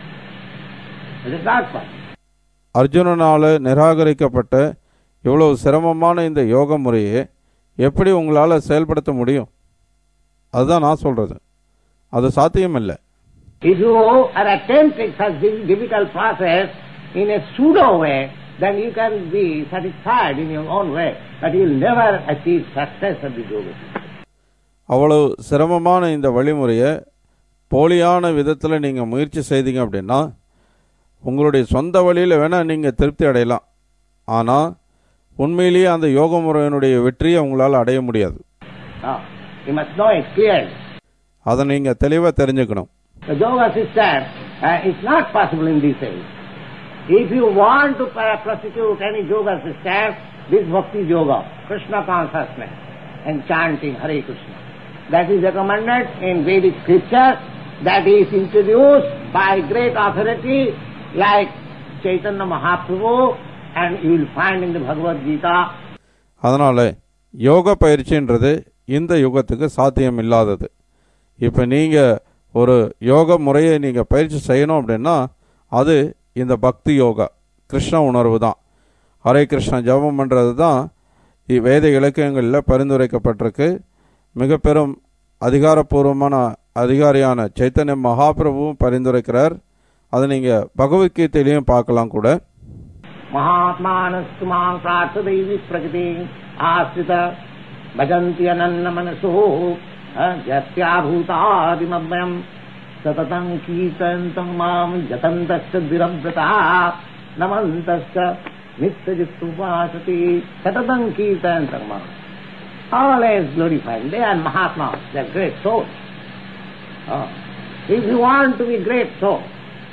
It is not possible. அர்ஜுனனால் நிராகரிக்கப்பட்ட இவ்வளவு சிரமமான இந்த யோக முறையை எப்படி உங்களால் செயல்படுத்த முடியும்? அதுதான் நான் சொல்கிறது. அது சாத்தியம் இல்லை. If you are attempting such difficult process in a pseudo way, then you can be satisfied in your own way, but you will never achieve success of the yoga. அவ்வளவு சிரமமான இந்த வழிமுறையை போலியான விதத்தில் நீங்கள் முயற்சி செய்தீங்க அப்படின்னா, உங்களுடைய சொந்த வழியில் வேணால் நீங்கள் திருப்தி அடையலாம். ஆனால் உண்மையிலேயே அந்த யோக முறையினுடைய வெற்றியை உங்களால் அடைய முடியாது. You must know it clearly. அதை நீங்கள் தெளிவாக தெரிஞ்சுக்கணும். The yoga system is not possible in this age. If you want to prosecute any yoga system, this bhakti yoga, Krishna consciousness and chanting Hare Krishna, that is recommended in Vedic scripture, that is introduced by great authority like Chaitanya Mahaprabhu, and you will find in the Bhagavad Gita. அதனால் யோக பயிற்சின்றது இந்த யுகத்துக்கு சாத்தியம் இல்லாதது. இப்போ நீங்கள் ஒரு யோக முறையை நீங்கள் பயிற்சி செய்யணும் அப்படின்னா அது இந்த பக்தி யோகா, கிருஷ்ண உணர்வு தான். ஹரே கிருஷ்ண ஜபம் பண்ணுறது தான் வேத இலக்கியங்களில் பரிந்துரைக்கப்பட்டிருக்கு. மிக பெரும் அதிகாரப்பூர்வமான அதிகாரியான சைத்தன்ய மகாபிரபுவும் பரிந்துரைக்கிறார். அதை நீங்கள் பகவத்கீதையிலையும் பார்க்கலாம் கூட. மகாத்மானஸ்துமாங் பிரார்த்ததேவி பிரகதி ஆஸ்ரித பஜந்தி அனன்ன மனசோ ஜஸ்யாபூதாதிமவ்யம் சததம் கீர்த்தந்தம் மாம் ஜதந்தஸ்ய திரவ்ரதா நமந்தஸ்ய நித்யஜித்துபாசதி சததம் கீர்த்தந்தம் மாம். All is glorified. They are Mahatmas. They are great souls. If you want to be great soul,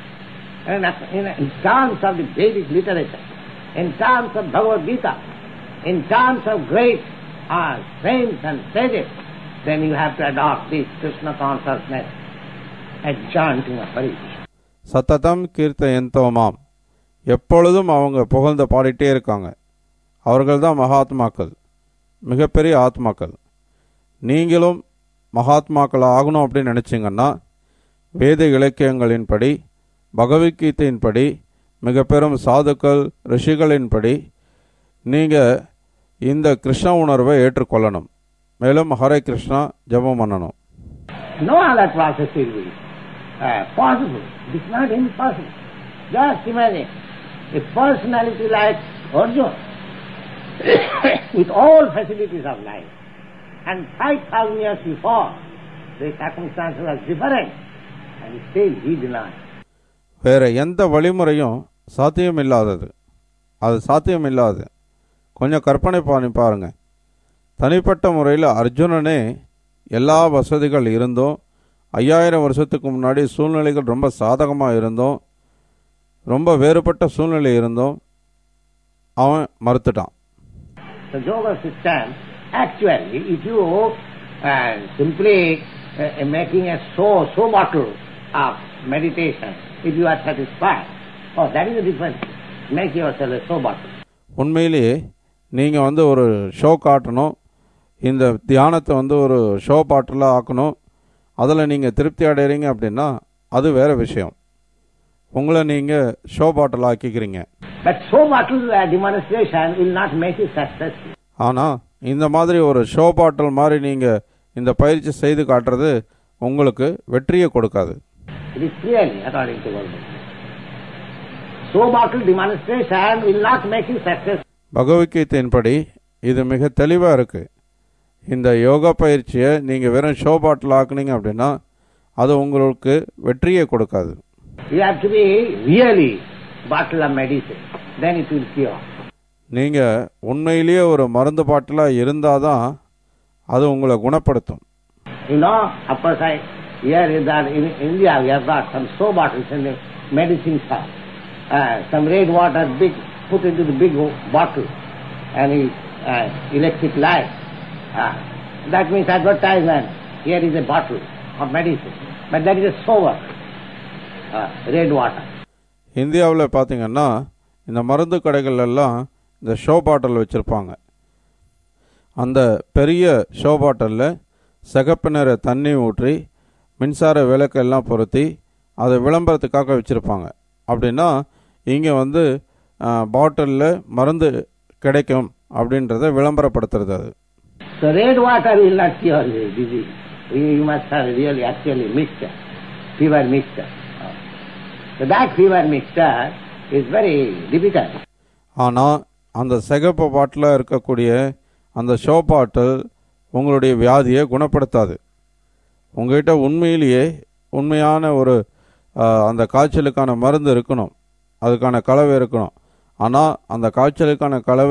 in terms of the Vedic literature, in terms of Bhagavad Gita, in terms of great saints and sages, then you have to adopt this Krishna consciousness and chanting of Hare Krishna. சத்ததம் கீர்த்தயந்தோமாம், எப்பொழுதும் அவங்க புகழ்ந்து பாடிட்டே இருக்காங்க. அவர்கள் தான் மகாத்மாக்கள், மிகப்பெரிய ஆத்மாக்கள். நீங்களும் மகாத்மாக்கள் ஆகணும் அப்படின்னு நினச்சிங்கன்னா வேத இலக்கியங்களின்படி, பகவத்கீதையின்படி, மிக பெரும் சாதுக்கள் ரிஷிகளின்படி நீங்கள் இந்த கிருஷ்ண உணர்வை ஏற்றுக்கொள்ளணும். மேலும் ஹரே கிருஷ்ணா ஜபம் பண்ணணும். No other process will be possible. It is not impossible. Just imagine a personality like Arjuna with all facilities of life, and 5,000 years before the circumstances were different, and still he denied. வேற எந்த வழிமுறையும் சாத்தியமில்லாதது. அது சாத்தியமில்லாது. கொஞ்சம் கற்பனை பண்ணி பாருங்க. தனிப்பட்ட முறையில் அர்ஜுனனே எல்லா வசதிகள் இருந்தும், 5000 வருஷத்துக்கு முன்னாடி சூழ்நிலைகள் ரொம்ப சாதகமாக இருந்தும், ரொம்ப வேறுபட்ட சூழ்நிலை இருந்தும் அவன் மறுத்துட்டான். The yoga system, actually, if you simply making a so bottle of meditation, if you are satisfied, that is the difference. Make yourself a so bottle. உண்மையிலேயே நீங்கள் ஒரு ஷோ காட்டணும், இந்த தியானத்தை ஒரு ஷோ பாட்டிலாக ஆக்கணும், அதில் நீங்கள் திருப்தி அடைகிறீங்க அப்படின்னா அது வேறு விஷயம். உங்களை நீங்கள் ஷோ பாட்டில் ஆக்கிக்கிறீங்க. ஆனால் இந்த மாதிரி ஒரு ஷோ பாட்டில் மாதிரி நீங்கள் இந்த பயிற்சி செய்து காட்டுறது உங்களுக்கு வெற்றியை கொடுக்காது. பகவத்கீதையின்படி இது மிக தெளிவாக இருக்கு. இந்த யோகா பயிற்சியை நீங்கள் வெறும் ஷோ பாட்டில் ஆக்குனீங்க அப்படின்னா அது உங்களுக்கு வெற்றியை கொடுக்காது. நீங்கள் உண்மையிலேயே ஒரு மருந்து பாட்டிலாக இருந்தால் தான் அது உங்களை குணப்படுத்தும். Here is that in India we have got some soap bottles in the medicine shop. Some red water big put into the big bottle and electric light. That means advertisement. Here is a bottle of medicine, but that is a sober red water. இந்தியாவில் பார்த்தீங்கன்னா இந்த மருந்து கடைகள் எல்லாம் இந்த show பாட்டில் வச்சுருப்பாங்க. அந்த பெரிய ஷோ பாட்டிலில் சிகப்பு நிற தண்ணி ஊற்றி மின்சார விளக்கெல்லாம் பொருத்தி அதை விளம்பரத்துக்காக வச்சுருப்பாங்க. அப்படின்னா இங்கே பாட்டிலில் மருந்து கிடைக்கும் அப்படின்றத விளம்பரப்படுத்துறது. அது So red water will not cure the disease. You must have really actually mixture, fever mixture. So that fever mixture is very difficult. ஆனால் அந்த சிகப்பு பாட்டில் இருக்கக்கூடிய அந்த ஷோ பாட்டில் உங்களுடைய வியாதியை குணப்படுத்தாது. உங்கள்கிட்ட உண்மையிலேயே உண்மையான ஒரு அந்த காய்ச்சலுக்கான மருந்து இருக்கணும், அதுக்கான கலவை இருக்கணும். ஆனால் அந்த காய்ச்சலுக்கான கலவை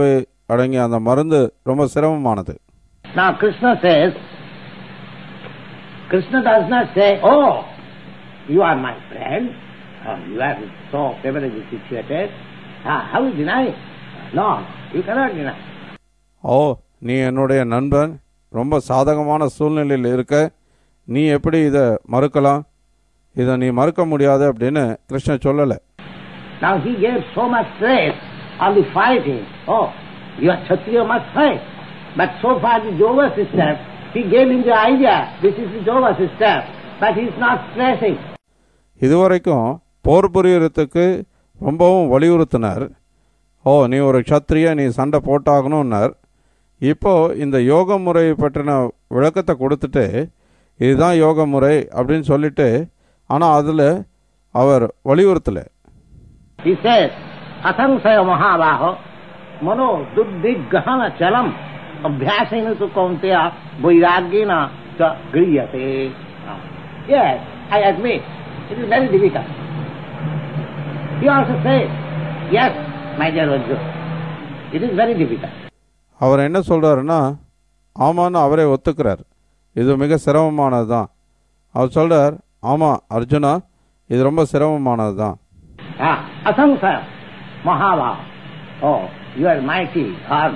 அடங்கிய அந்த மருந்து ரொம்ப சிரமமானது. Now Krishna says, Krishna does not say, oh, you are my friend, you are so favorably situated, how you deny? No, you cannot deny. ஓ, நீ என்னுடைய நண்பன், ரொம்ப சாதகமான சூழ்நிலையில் இருக்க, நீ எப்படி இதை மறுக்கலாம்? இதை நீ மறுக்க முடியாது அப்படின்னு கிருஷ்ணன் சொல்லலை. Now he gave so much stress on the fighting. Oh, you are Kshatriya, must fight. But so far the yoga system, he gave him the idea, this is the yoga system, but he is not stressing. இதுவரைக்கும் போர் புரியறதுக்கு ரொம்பவும் வலியுறுத்தினார். ஓ, நீ ஒரு க்ஷத்ரிய, நீ சண்டை போட்டாகணும்னார். இப்போ இந்த யோக முறை பற்றின விளக்கத்தை கொடுத்துட்டு இதுதான் யோக முறை அப்படின்னு சொல்லிட்டு, ஆனால் அதில் அவர் வலியுறுத்தலை. He says, Asangsaya Mahabaho Mano Duddhigahana Chalam Abhyasena tu Kaunteya Vairagyena cha Griyate. Yes, I admit, it is very difficult. He also says, yes, my dear Arjuna, it is very difficult. அவர் என்ன சொல்கிறாருன்னா, ஆமான்னு அவரே ஒத்துக்கிறார், இது மிக சிரமமானது தான். அவர் சொல்கிறார், ஆமாம் அர்ஜுனா, இது ரொம்ப சிரமமானது தான். Asangsaya Mahabhava, oh, you are mighty,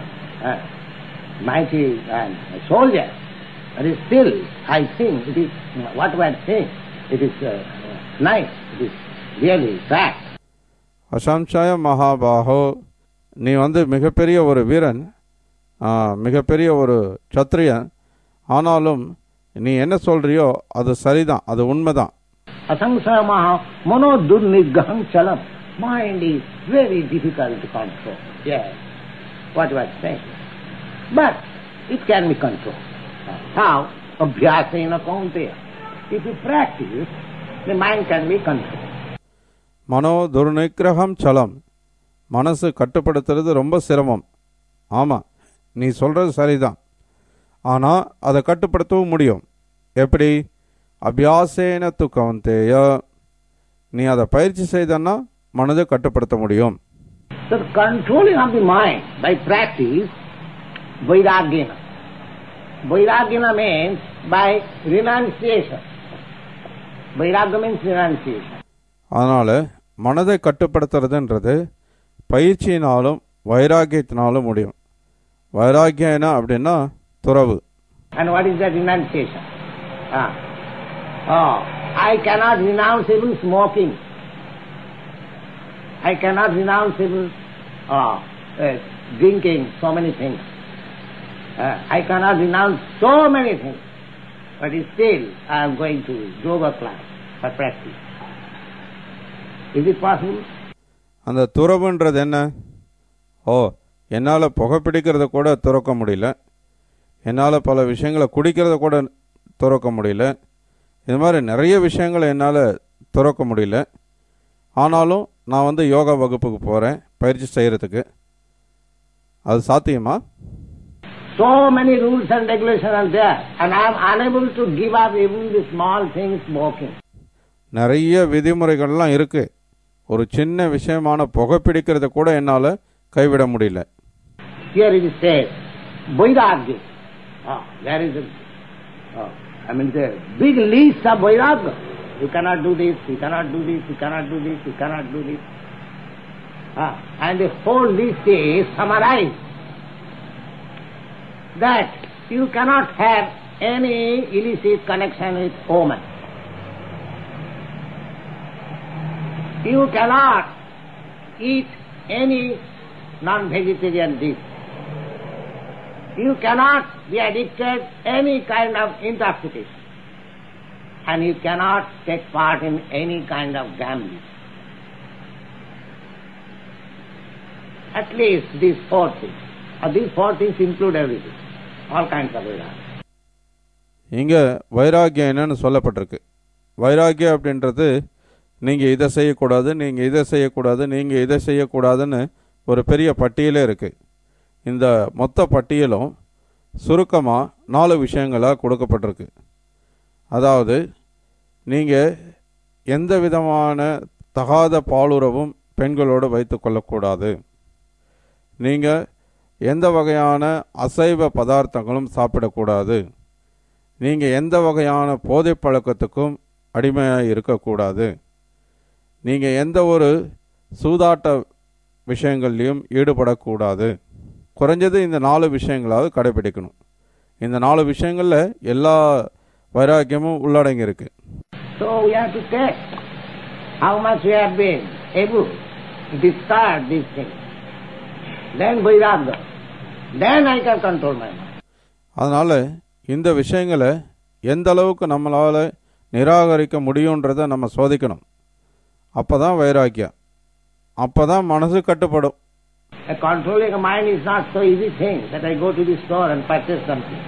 mighty soldier. But still, I think it is what we are saying. It is nice. It is really fact. அசம்சய மகாபாஹோ, நீ மிகப்பெரிய ஒரு வீரன், மிகப்பெரிய ஒரு சத்திரியன். ஆனாலும் நீ என்ன சொல்றியோ அது சரிதான், அது உண்மைதான். Asangsaya Maha Mano Durnigraham Chalam. Mind is very difficult to control. Yes, what was saying. But it can be controlled. How? Abhyasena Kaunteya. If you practice, the mind can be controlled. மனோ துர்நிகிரகம் சலம், மனசு கட்டுப்படுத்துறது ரொம்ப சிரமம். ஆமாம், நீ சொல்கிறது சரிதான். ஆனால் அதை கட்டுப்படுத்தவும் முடியும். எப்படி? அபியாசேன து கௌந்தேய, நீ அதை பயிற்சி செய்தன்னா மனதை கட்டுப்படுத்த முடியும். So the controlling of the mind by practice, vairagyena. Vairagyena means by renunciation. Vairagya means renunciation. அதனால் மனதை கட்டுப்படுத்துறதுன்றது பயிற்சியினாலும் வைராக்கியத்தினாலும் முடியும். வைராக்கியம் அப்படின்னா துறவு. And what is that renunciation? I cannot renounce even smoking. I cannot renounce even drinking, so many things. I cannot renounce so many things. But still I am going to yoga class for practice. Is it possible? அந்த துறவுன்றது என்ன? ஓ, என்னால் புகைப்பிடிக்கிறத கூட துறக்க முடியல, என்னால் பல விஷயங்களை குடிக்கிறத கூட துறக்க முடியல, இது மாதிரி நிறைய விஷயங்களை என்னால் துறக்க முடியல. ஆனாலும் நான் யோகா வகுப்புக்கு போகிறேன் பயிற்சி செய்கிறதுக்கு. அது சாத்தியமா? So many rules and regulations are there and I am unable to give up even the small things smoking. நிறைய விதிமுறைகள்லாம் இருக்கு. ஒரு சின்ன விஷயமான புகைப்பிடிக்கிறத கூட என்னால் கைவிட முடியல. Here it says, Vairagya. There is the big list of Vairagya. You cannot do this, you cannot do this, you cannot do this, you cannot do this. And the whole list is summarized. That you cannot have any illicit connection with woman. You cannot eat any non-vegetarian dish. You cannot be addicted any kind of intoxication. And you cannot take part in any kind of gambling. At least these four things. These four things include everything. All kinds of vairagya. இங்கே வைராக்கியம் என்னன்னு சொல்லப்பட்டிருக்கு. வைராக்கியம் அப்படின்றது நீங்கள் இதை செய்யக்கூடாது, நீங்கள் இதை செய்யக்கூடாது, நீங்கள் இதை செய்யக்கூடாதுன்னு ஒரு பெரிய பட்டியலே இருக்குது. இந்த மொத்த பட்டியலும் சுருக்கமாக 4 விஷயங்களாக கொடுக்கப்பட்டிருக்கு. அதாவது, நீங்கள் எந்த விதமான தகாத பாலுறவும் பெண்களோடு வைத்து கொள்ளக்கூடாது, நீங்கள் எந்த வகையான அசைவ பதார்த்தங்களும் சாப்பிடக்கூடாது. நீங்கள் எந்த வகையான போதை பழக்கத்துக்கும் அடிமையாக இருக்கக்கூடாது. நீங்கள் எந்த ஒரு சூதாட்ட விஷயங்கள்லையும் ஈடுபடக்கூடாது. குறைஞ்சது இந்த 4 விஷயங்களாவது கடைபிடிக்கணும். இந்த 4 விஷயங்களில் எல்லா வைராக்கியமும் உள்ளடங்கி இருக்கு. So we have to check how much we have been able to discard these things. Then vairagya. Then I can control my mind. அதனால் இந்த விஷயங்களை எந்த அளவுக்கு நம்மளால் நிராகரிக்க முடியுன்றதை நம்ம சோதிக்கணும். அப்போ தான் வைராக்கியம், அப்போ தான் மனசு கட்டுப்படும். Controlling a mind is not so easy thing that I go to the store and purchase something.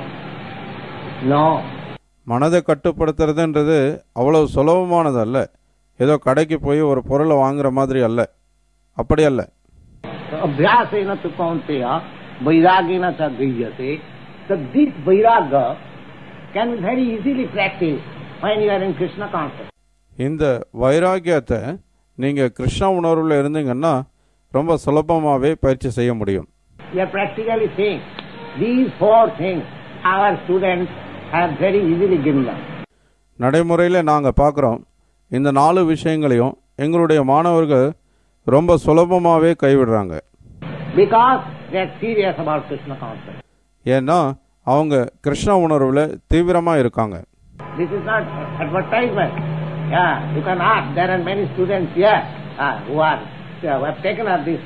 No. மனதை கட்டுப்படுத்துறதுன்றது அவ்வளவு சுலபமானது அல்ல. ஏதோ கடைக்கு போய் ஒரு பொருளை வாங்குற மாதிரி அல்ல, அப்படி அல்ல. Abhyasena tu kaunteya vairagena cha gryate. So this vairagya can be very easily practiced when you are in Krishna consciousness. இந்த வைராக்கியத்தை நீங்கள் கிருஷ்ண உணர்வில் இருந்தீங்கன்னா ரொம்ப சுலபமாகவே பயிற்சி செய்ய முடியும். We are practically saying these 4 things our students have very easily given up. நடைமுறையில் நாங்கள் பார்க்குறோம், இந்த 4 விஷயங்களையும் எங்களுடைய மாணவர்கள் ரொம்ப சுலபமாகவே கைவிடுறாங்க. Because they are serious about Krishna consciousness. ஏன்னா அவங்க கிருஷ்ண உணர்வில் தீவிரமாக இருக்காங்க. This is not advertisement. Yeah, you can ask. There are many students here who have taken up this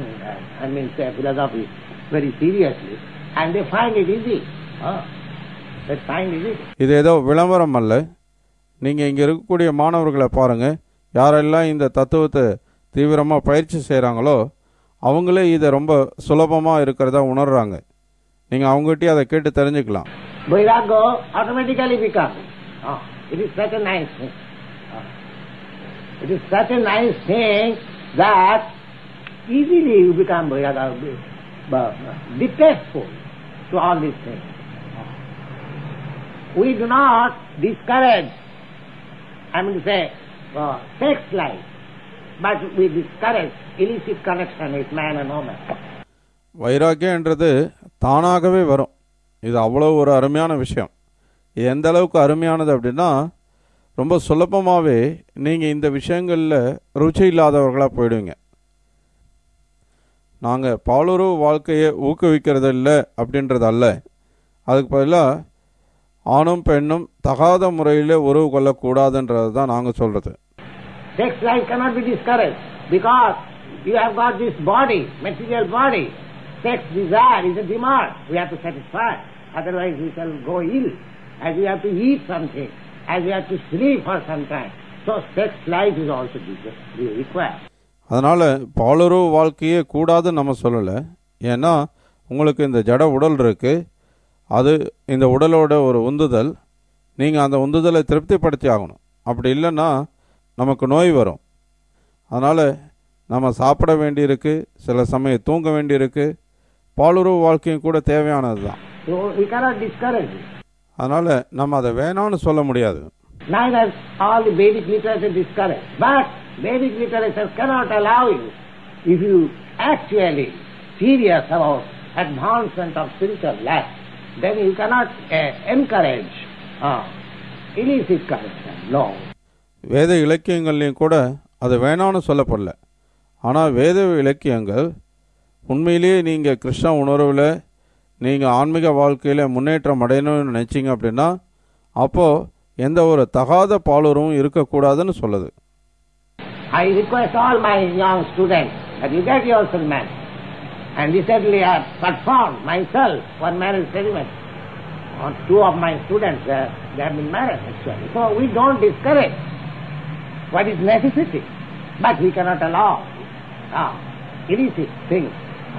philosophy very seriously, and they find it easy. They find it easy. இது ஏதோ விளம்பரம் அல்ல. நீங்கள் இங்கே இருக்கக்கூடிய மாணவர்களை பாருங்கள், யாரெல்லாம் இந்த தத்துவத்தை தீவிரமாக பயிற்சி செய்கிறாங்களோ அவங்களே இதை ரொம்ப சுலபமாக இருக்கிறதா உணர்றாங்க. நீங்கள் அவங்ககிட்டயே அதை கேட்டு தெரிஞ்சுக்கலாம். Vairagya automatically becomes. It is such a nice thing. It is such a nice thing that easily you become detestful to all these things. We do not discourage, sex life, but we discourage illicit connection with man and woman. வைராக்கியன்றது தானாகவே வரும். இது அவ்வளோ ஒரு அருமையான விஷயம். இது எந்த அளவுக்கு அருமையானது அப்படின்னா, ரொம்ப சுலபமாகவே நீங்கள் இந்த விஷயங்களில் ருச்சி இல்லாதவர்களாக போயிடுவீங்க. நாங்கள் பாலுறவு வாழ்க்கையை ஊக்குவிக்கிறது இல்லை அப்படின்றது அல்ல. அதுக்கு பதிலாக ஆணும் பெண்ணும் தகாத முறையில் உறவு கொள்ளக்கூடாதுன்றது தான் நாங்கள் சொல்கிறது. Sex life cannot be discouraged because you have got this body, material body. Sex desire is a demand. We have to satisfy. Otherwise we shall go ill. As we have to eat something, as we have to sleep for some time. So sex life is also required. அதனால் பாலுறவு வாழ்க்கையே கூடாதுன்னு நம்ம சொல்லலை. ஏன்னா உங்களுக்கு இந்த ஜட உடல் இருக்குது, அது இந்த உடலோட ஒரு உந்துதல். நீங்கள் அந்த உந்துதலை திருப்திப்படுத்தி ஆகணும். அப்படி இல்லைன்னா நமக்கு நோய் வரும். அதனால் நம்ம சாப்பிட வேண்டியிருக்கு, சில சமயம் தூங்க வேண்டியிருக்கு. பாலுறவு வாழ்க்கையும் கூட தேவையானது தான். அதனால் நம்ம அதை வேணான்னு சொல்ல முடியாது. Neither all the Vedic literature discourage, but Vedic literature cannot allow you, if you actually serious about advancement of spiritual life, then you cannot encourage illicit connection. No. வேத இலக்கியங்கள்லையும் கூட அது வேணான்னு சொல்லப்படல. ஆனால் வேத இலக்கியங்கள் உண்மையிலேயே நீங்கள் கிருஷ்ண உணர்வில் நீங்கள் ஆன்மீக வாழ்க்கையில் முன்னேற்றம் அடையணும்னு நினச்சிங்க அப்படின்னா அப்போது எந்த ஒரு தகாத பாலுறவும் இருக்கக்கூடாதுன்னு சொல்லுது. I request all my young students that you get yourself married. And recently I have performed myself one marriage ceremony. 2 of my students, they have been married actually. So we don't discourage what is necessity, but we cannot allow illicit things.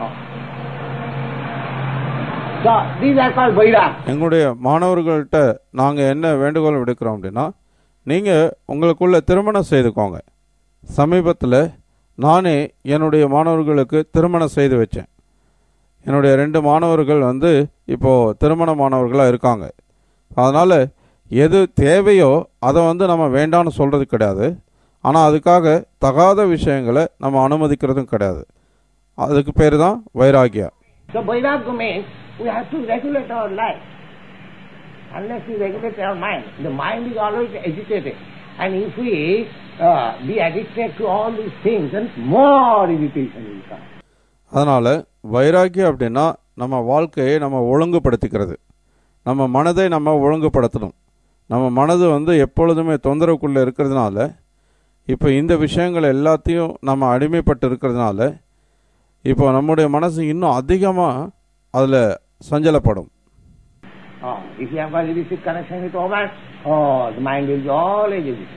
So these are called vairag. எங்களுடைய மாணவர்கள்ட்ட நாங்கள் என்ன வேண்டுகோள் விடுக்கிறோம் அப்படின்னா, நீங்கள் உங்களுக்குள்ள திருமணம் செய்துக்கோங்க. சமீபத்தில் நானே என்னுடைய மாணவர்களுக்கு திருமணம் செய்து வச்சேன். என்னுடைய 2 மாணவர்கள் இப்போது திருமண மாணவர்களாக இருக்காங்க. அதனால் எது தேவையோ அதை நம்ம வேண்டான்னு சொல்கிறது கிடையாது. ஆனால் அதுக்காக தகாத விஷயங்களை நம்ம அனுமதிக்கிறதும் கிடையாது. அதுக்கு பேர் தான் வைராகியா. So Vairagya means we have to regulate our life. Unless we regulate our mind, the mind is always agitated. And if we be addicted to all these things, then more irritation will come. அதனால் வைராக்கியம் அப்படின்னா நம்ம வாழ்க்கையை நம்ம ஒழுங்குபடுத்திக்கிறது, நம்ம மனதை நம்ம ஒழுங்குபடுத்தணும். நம்ம மனது எப்பொழுதுமே தொந்தரவுக்குள்ளே இருக்கிறதுனால, இப்போ இந்த விஷயங்கள் எல்லாத்தையும் நம்ம அடிமைப்பட்டு இருக்கிறதுனால, இப்போ நம்முடைய மனசு இன்னும் அதிகமாக அதில் சஞ்சலப்படும். If you have got illicit connection with woman, the mind will be all agitated.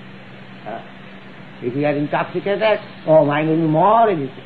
If you are intoxicated, mind will be more agitated.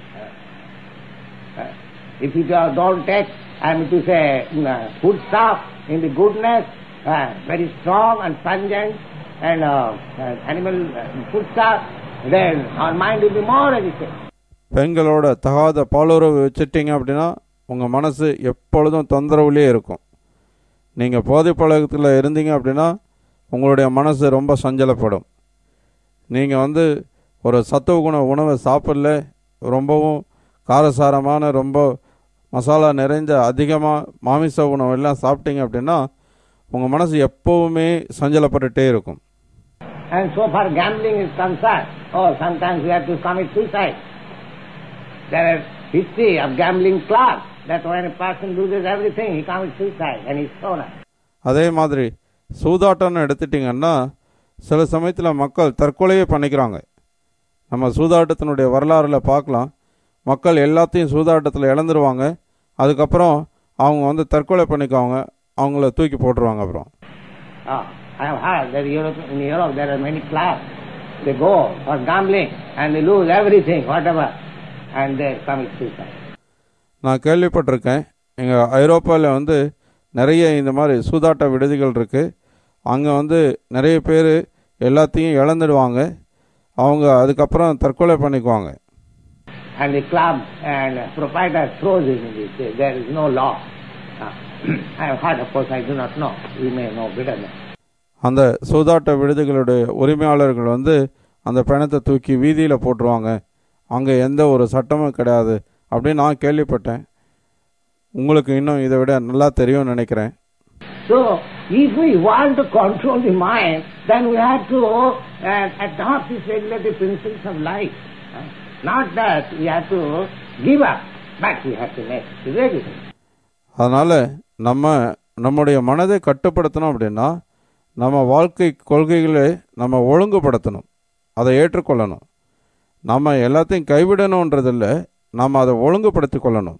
If you don't take, to say, food stuff in the goodness, very strong and pungent, and animal food stuff, then our mind will be more agitated. பெண்களோட தகாத பாலுறவு வச்சுட்டீங்க அப்படின்னா உங்கள் மனசு எப்பொழுதும் தொந்தரவுலேயே இருக்கும். நீங்கள் போதை பழக்கத்தில் இருந்தீங்க அப்படின்னா உங்களுடைய மனசு ரொம்ப சஞ்சலப்படும். நீங்கள் ஒரு சத்துவ குண உணவை சாப்பிடல, ரொம்பவும் காரசாரமான ரொம்ப மசாலா நிறைந்த அதிகமாக மாமிச உணவு எல்லாம் சாப்பிட்டீங்க அப்படின்னா உங்கள் மனசு எப்போவுமே சஞ்சலப்பட்டுட்டே இருக்கும். And so far gambling is concerned, sometimes we have to commit suicide. There is history of gambling clubs that when a person loses everything, he commits suicide and he's thrown out. அதே மாதிரி சூதாட்டம்னு எடுத்துட்டிங்கன்னா சில சமயத்தில் மக்கள் தற்கொலையே பண்ணிக்கிறாங்க. நம்ம சூதாட்டத்தினுடைய வரலாறுல பார்க்கலாம். மக்கள் எல்லாத்தையும் சூதாட்டத்தில் இழந்துருவாங்க. அதுக்கப்புறம் அவங்க தற்கொலை பண்ணிக்குவாங்க, அவங்கள தூக்கி போட்டுருவாங்க. அப்புறம் I have heard that in Europe there are many clubs. They go for gambling and they lose everything, whatever, and they commit suicide. நான் கேள்விப்பட்டிருக்கேன், எங்கள் ஐரோப்பாவில் நிறைய இந்த மாதிரி சூதாட்ட விடுதிகள் இருக்குது. அங்கே நிறைய பேர் எல்லாத்தையும் இழந்துடுவாங்க, அவங்க அதுக்கப்புறம் தற்கொலை பண்ணிக்குவாங்க. And the club and proprietor throws it in this. There is no law. I have heard, of course I do not know. You may know better than. அந்த சூதாட்ட விடுதிகளுடைய உரிமையாளர்கள் அந்த பணத்தை தூக்கி வீதியில் போட்டுருவாங்க, அங்கே எந்த ஒரு சட்டமும் கிடையாது அப்படின்னு நான் கேள்விப்பட்டேன். உங்களுக்கு இன்னும் இதை விட நல்லா தெரியும்னு நினைக்கிறேன். So if we want to control the mind, then we have to adopt these regulative principles of life. Not that we have to give up, but we have to make it regular. அதனால் நம்முடைய மனதை கட்டுப்படுத்தணும் அப்படின்னா நம்ம வாழ்க்கை கொள்கைகளை நம்ம ஒழுங்குபடுத்தணும், அதை ஏற்றுக்கொள்ளணும். நம்ம எல்லாத்தையும் கைவிடணுன்றதில்லை, நம்ம அதை ஒழுங்குபடுத்திக் கொள்ளணும்.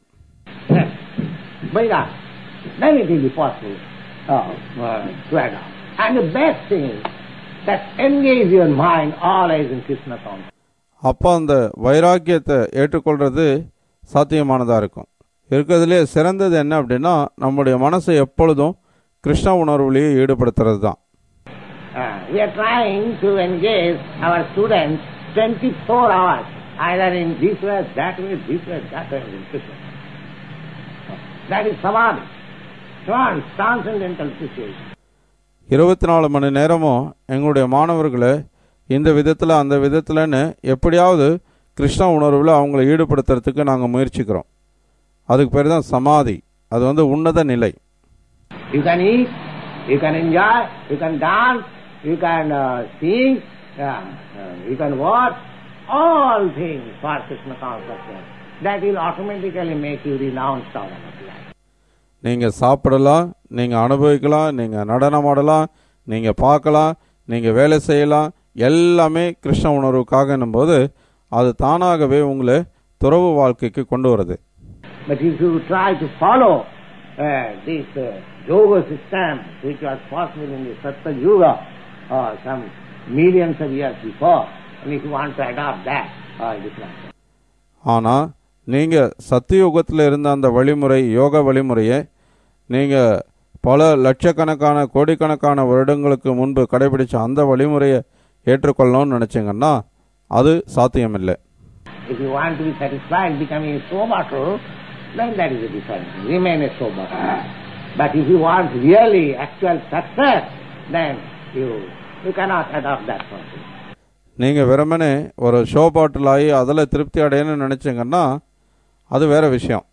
Then it will be possible to adopt. And the best thing is that engage your mind always in Krishna consciousness. அப்போ அந்த வைராக்கியத்தை ஏற்றுக்கொள்வது சாத்தியமானதாக இருக்கும். இருக்கிறதுலே சிறந்தது என்ன அப்படின்னா நம்முடைய மனசை எப்பொழுதும் கிருஷ்ண உணர்வுலேயே ஈடுபடுத்துறது தான். We are trying to engage our students 24 hours, either in this way, that way, this way, that way, in Krishna. That is samadhi, transcendental situation. 24 மணி நேரமும் எங்களுடைய மாணவர்களை இந்த விதத்தில் அந்த விதத்தில்னு எப்படியாவது கிருஷ்ண உணர்வில் அவங்கள ஈடுபடுத்துறதுக்கு நாங்கள் முயற்சிக்கிறோம். அதுக்கு பேர் தான் சமாதி. அது உன்னத நிலை. You can eat, you can enjoy, you can dance, you can sing, you can watch, all things for Krishna consciousness. That will automatically make you renounce all of life. நீங்கள் சாப்பிடலாம், நீங்கள் அனுபவிக்கலாம், நீங்கள் நடனம் ஆடலாம், நீங்கள் பார்க்கலாம், நீங்கள் வேலை செய்யலாம், எல்லாமே கிருஷ்ண உணர்வுக்காக போது அது தானாகவே உங்களை துறவு வாழ்க்கைக்கு கொண்டு வருது. But if you try to follow this yoga system which was possible in the Satya Yuga some millions of years before, and if you want to adopt that, it is not. ஆனால் நீங்கள் சத்தியுகத்தில் இருந்த அந்த வழிமுறை, யோக வழிமுறையை நீங்கள் பல லட்சக்கணக்கான கோடிக்கணக்கான வருடங்களுக்கு முன்பு கடைபிடிச்ச அந்த வழிமுறையை ஏற்றுக்கொள்ளணும்னு நினச்சிங்கன்னா அது சாத்தியமில்லை. If you want to be satisfied becoming a soap bottle, then that is a different thing. Remain a soap bottle. But if you want really actual success, then you cannot adopt that concept. நீங்கள் வெறுமனே ஒரு show பாட்டில் ஆகி அதில் திருப்தி அடையணும்னு நினச்சிங்கன்னா அது வேறு விஷயம்.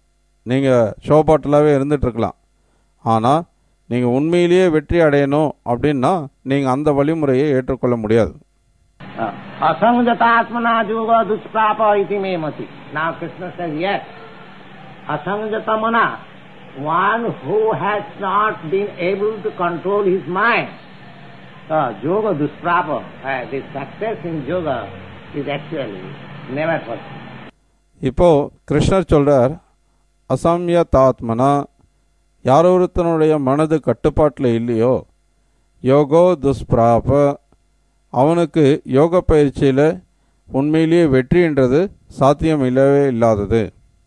நீங்கள் ஷோ பாட்டிலாகவே இருந்துகிட்ருக்கலாம். ஆனால் நீங்கள் உண்மையிலேயே வெற்றி அடையணும் அப்படின்னா நீங்கள் அந்த வழிமுறையை ஏற்றுக்கொள்ள முடியாது. असंगतात्मना योग दुष्प्राप इति मे मति. Now Krishna says yes, asangjatamana, one who has not been able to control his mind, yoga dusprapa, the success in yoga is actually never possible. இப்போ கிருஷ்ணர் சொல்றார், அசம்யதாத்மனா, யாரொருத்தனுடைய மனது கட்டுப்பாட்டில் இல்லையோ, யோகோ துஷ்பிராப, அவனுக்கு யோக பயிற்சியில் உண்மையிலேயே வெற்றின்றது சாத்தியம் இல்லவே இல்லாதது.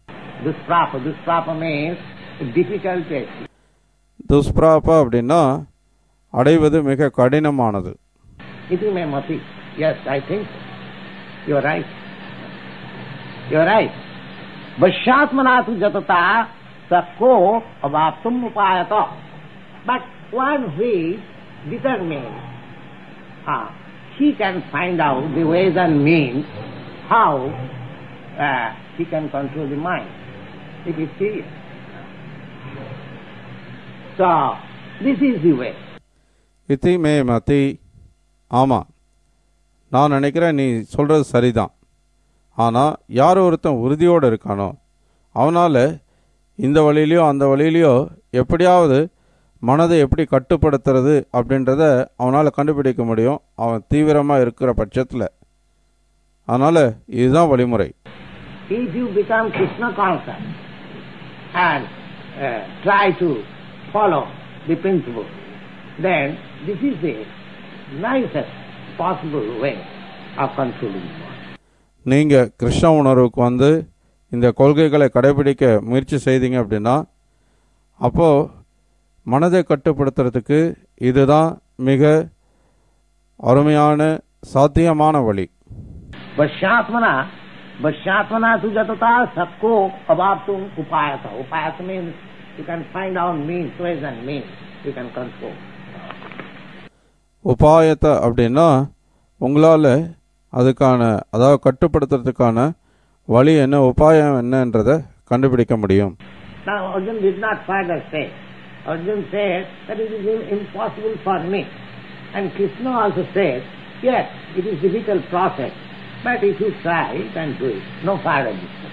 துஷ்பிராப அப்படின்னா அடைவது மிக கடினமானது. வஷ்யாத்மனாது ஜததா சக்கோ அவாப்தும் உபாயதோ. But one who is determined, he can find out the ways and means how he can control the mind. It is serious. So, this is the way. இத்தி மே மதி. ஆமாம், நான் நினைக்கிறேன் நீ சொல்கிறது சரிதான். ஆனால் யார் ஒருத்தன் உறுதியோடு இருக்கானோ அவனால் இந்த வழியிலையோ அந்த வழியிலையோ எப்படியாவது மனதை எப்படி கட்டுப்படுத்துறது அப்படின்றத அவனால் கண்டுபிடிக்க முடியும், அவன் தீவிரமாக இருக்கிற பட்சத்தில். அதனால் இதுதான் வழிமுறை. If you become Krishna conscious and try to follow the principle, then this is the nicest possible way of controlling the mind. நீங்கள் கிருஷ்ண உணர்வுக்கு வந்து இந்த கொள்கைகளை கடைபிடிக்க முயற்சி செய்தீங்க அப்படின்னா அப்போது மனதை கட்டுப்படுத்துறதுக்கு இதுதான் மிக அருமையான சாத்தியமான வழி. வஷ்யாத்மனா சுஜததா சத்கோ அவாப்தும் உபாயத. உபாயத means you can find out means, ways and means you can control. உபாயத்தை அப்படின்னா உங்களால் அதுக்கான, அதாவது கட்டுப்படுத்துறதுக்கான வழி என்ன, உபாயம் என்னன்றதை கண்டுபிடிக்க முடியும். Now Arjuna did not further say. Arjuna said that it is impossible for me. And Krishna also said, yes, it is a difficult process, but if you try, you can do it. No further distance.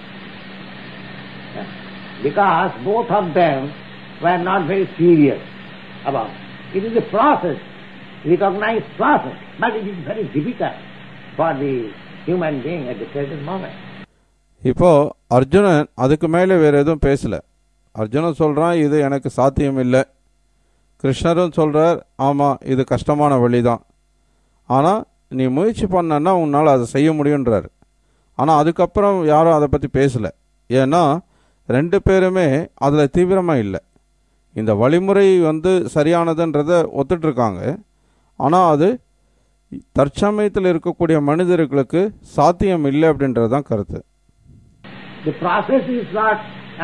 Because both of them were not very serious about it. It is a process, recognized process, but it is very difficult for the human being at the present moment. இப்போ அர்ஜுனன் அதுக்கு மேலே வேறு எதுவும் பேசலை. அர்ஜுனன் சொல்கிறான் இது எனக்கு சாத்தியம் இல்லை. கிருஷ்ணரும் சொல்கிறார் ஆமாம் இது கஷ்டமான வழி தான், ஆனால் நீ முயற்சி பண்ணன்னா உன்னால் அதை செய்ய முடியுன்றார். ஆனால் அதுக்கப்புறம் யாரும் அதை பற்றி பேசலை. ஏன்னா ரெண்டு பேருமே அதில் தீவிரமாக இல்லை. இந்த வழிமுறை வந்து சரியானதுன்றதை ஒத்துட்ருக்காங்க, ஆனால் அது தற்சமயத்தில் இருக்கக்கூடிய மனிதர்களுக்கு சாத்தியம் இல்லை அப்படின்றது தான் கருத்து. The process is not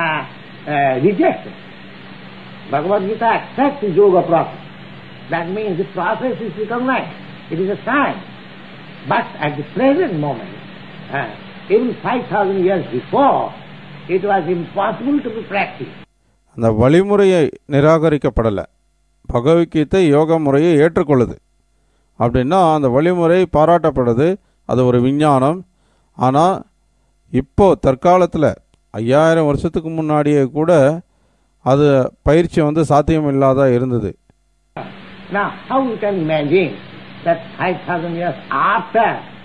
rejected. Bhagavad Gita accepts the yoga process. That means the process is recognized. It is a science. But at the present moment, even 5,000 years before, it was impossible to be practiced. அந்த வழிமுறையை நிராகரிக்கப்படலை. பகவத்கீதை யோக முறையை ஏற்றுக்கொள்ளுது. அப்படின்னா அந்த வழிமுறை பாராட்டப்படுது, அது ஒரு விஞ்ஞானம். ஆனால் இப்போ தற்காலத்தில் 5000 வருஷத்துக்கு முன்னாடியே கூட அது பயிற்சி வந்து சாத்தியம் இல்லாத இருந்தது. Now how you can imagine that 5,000 years after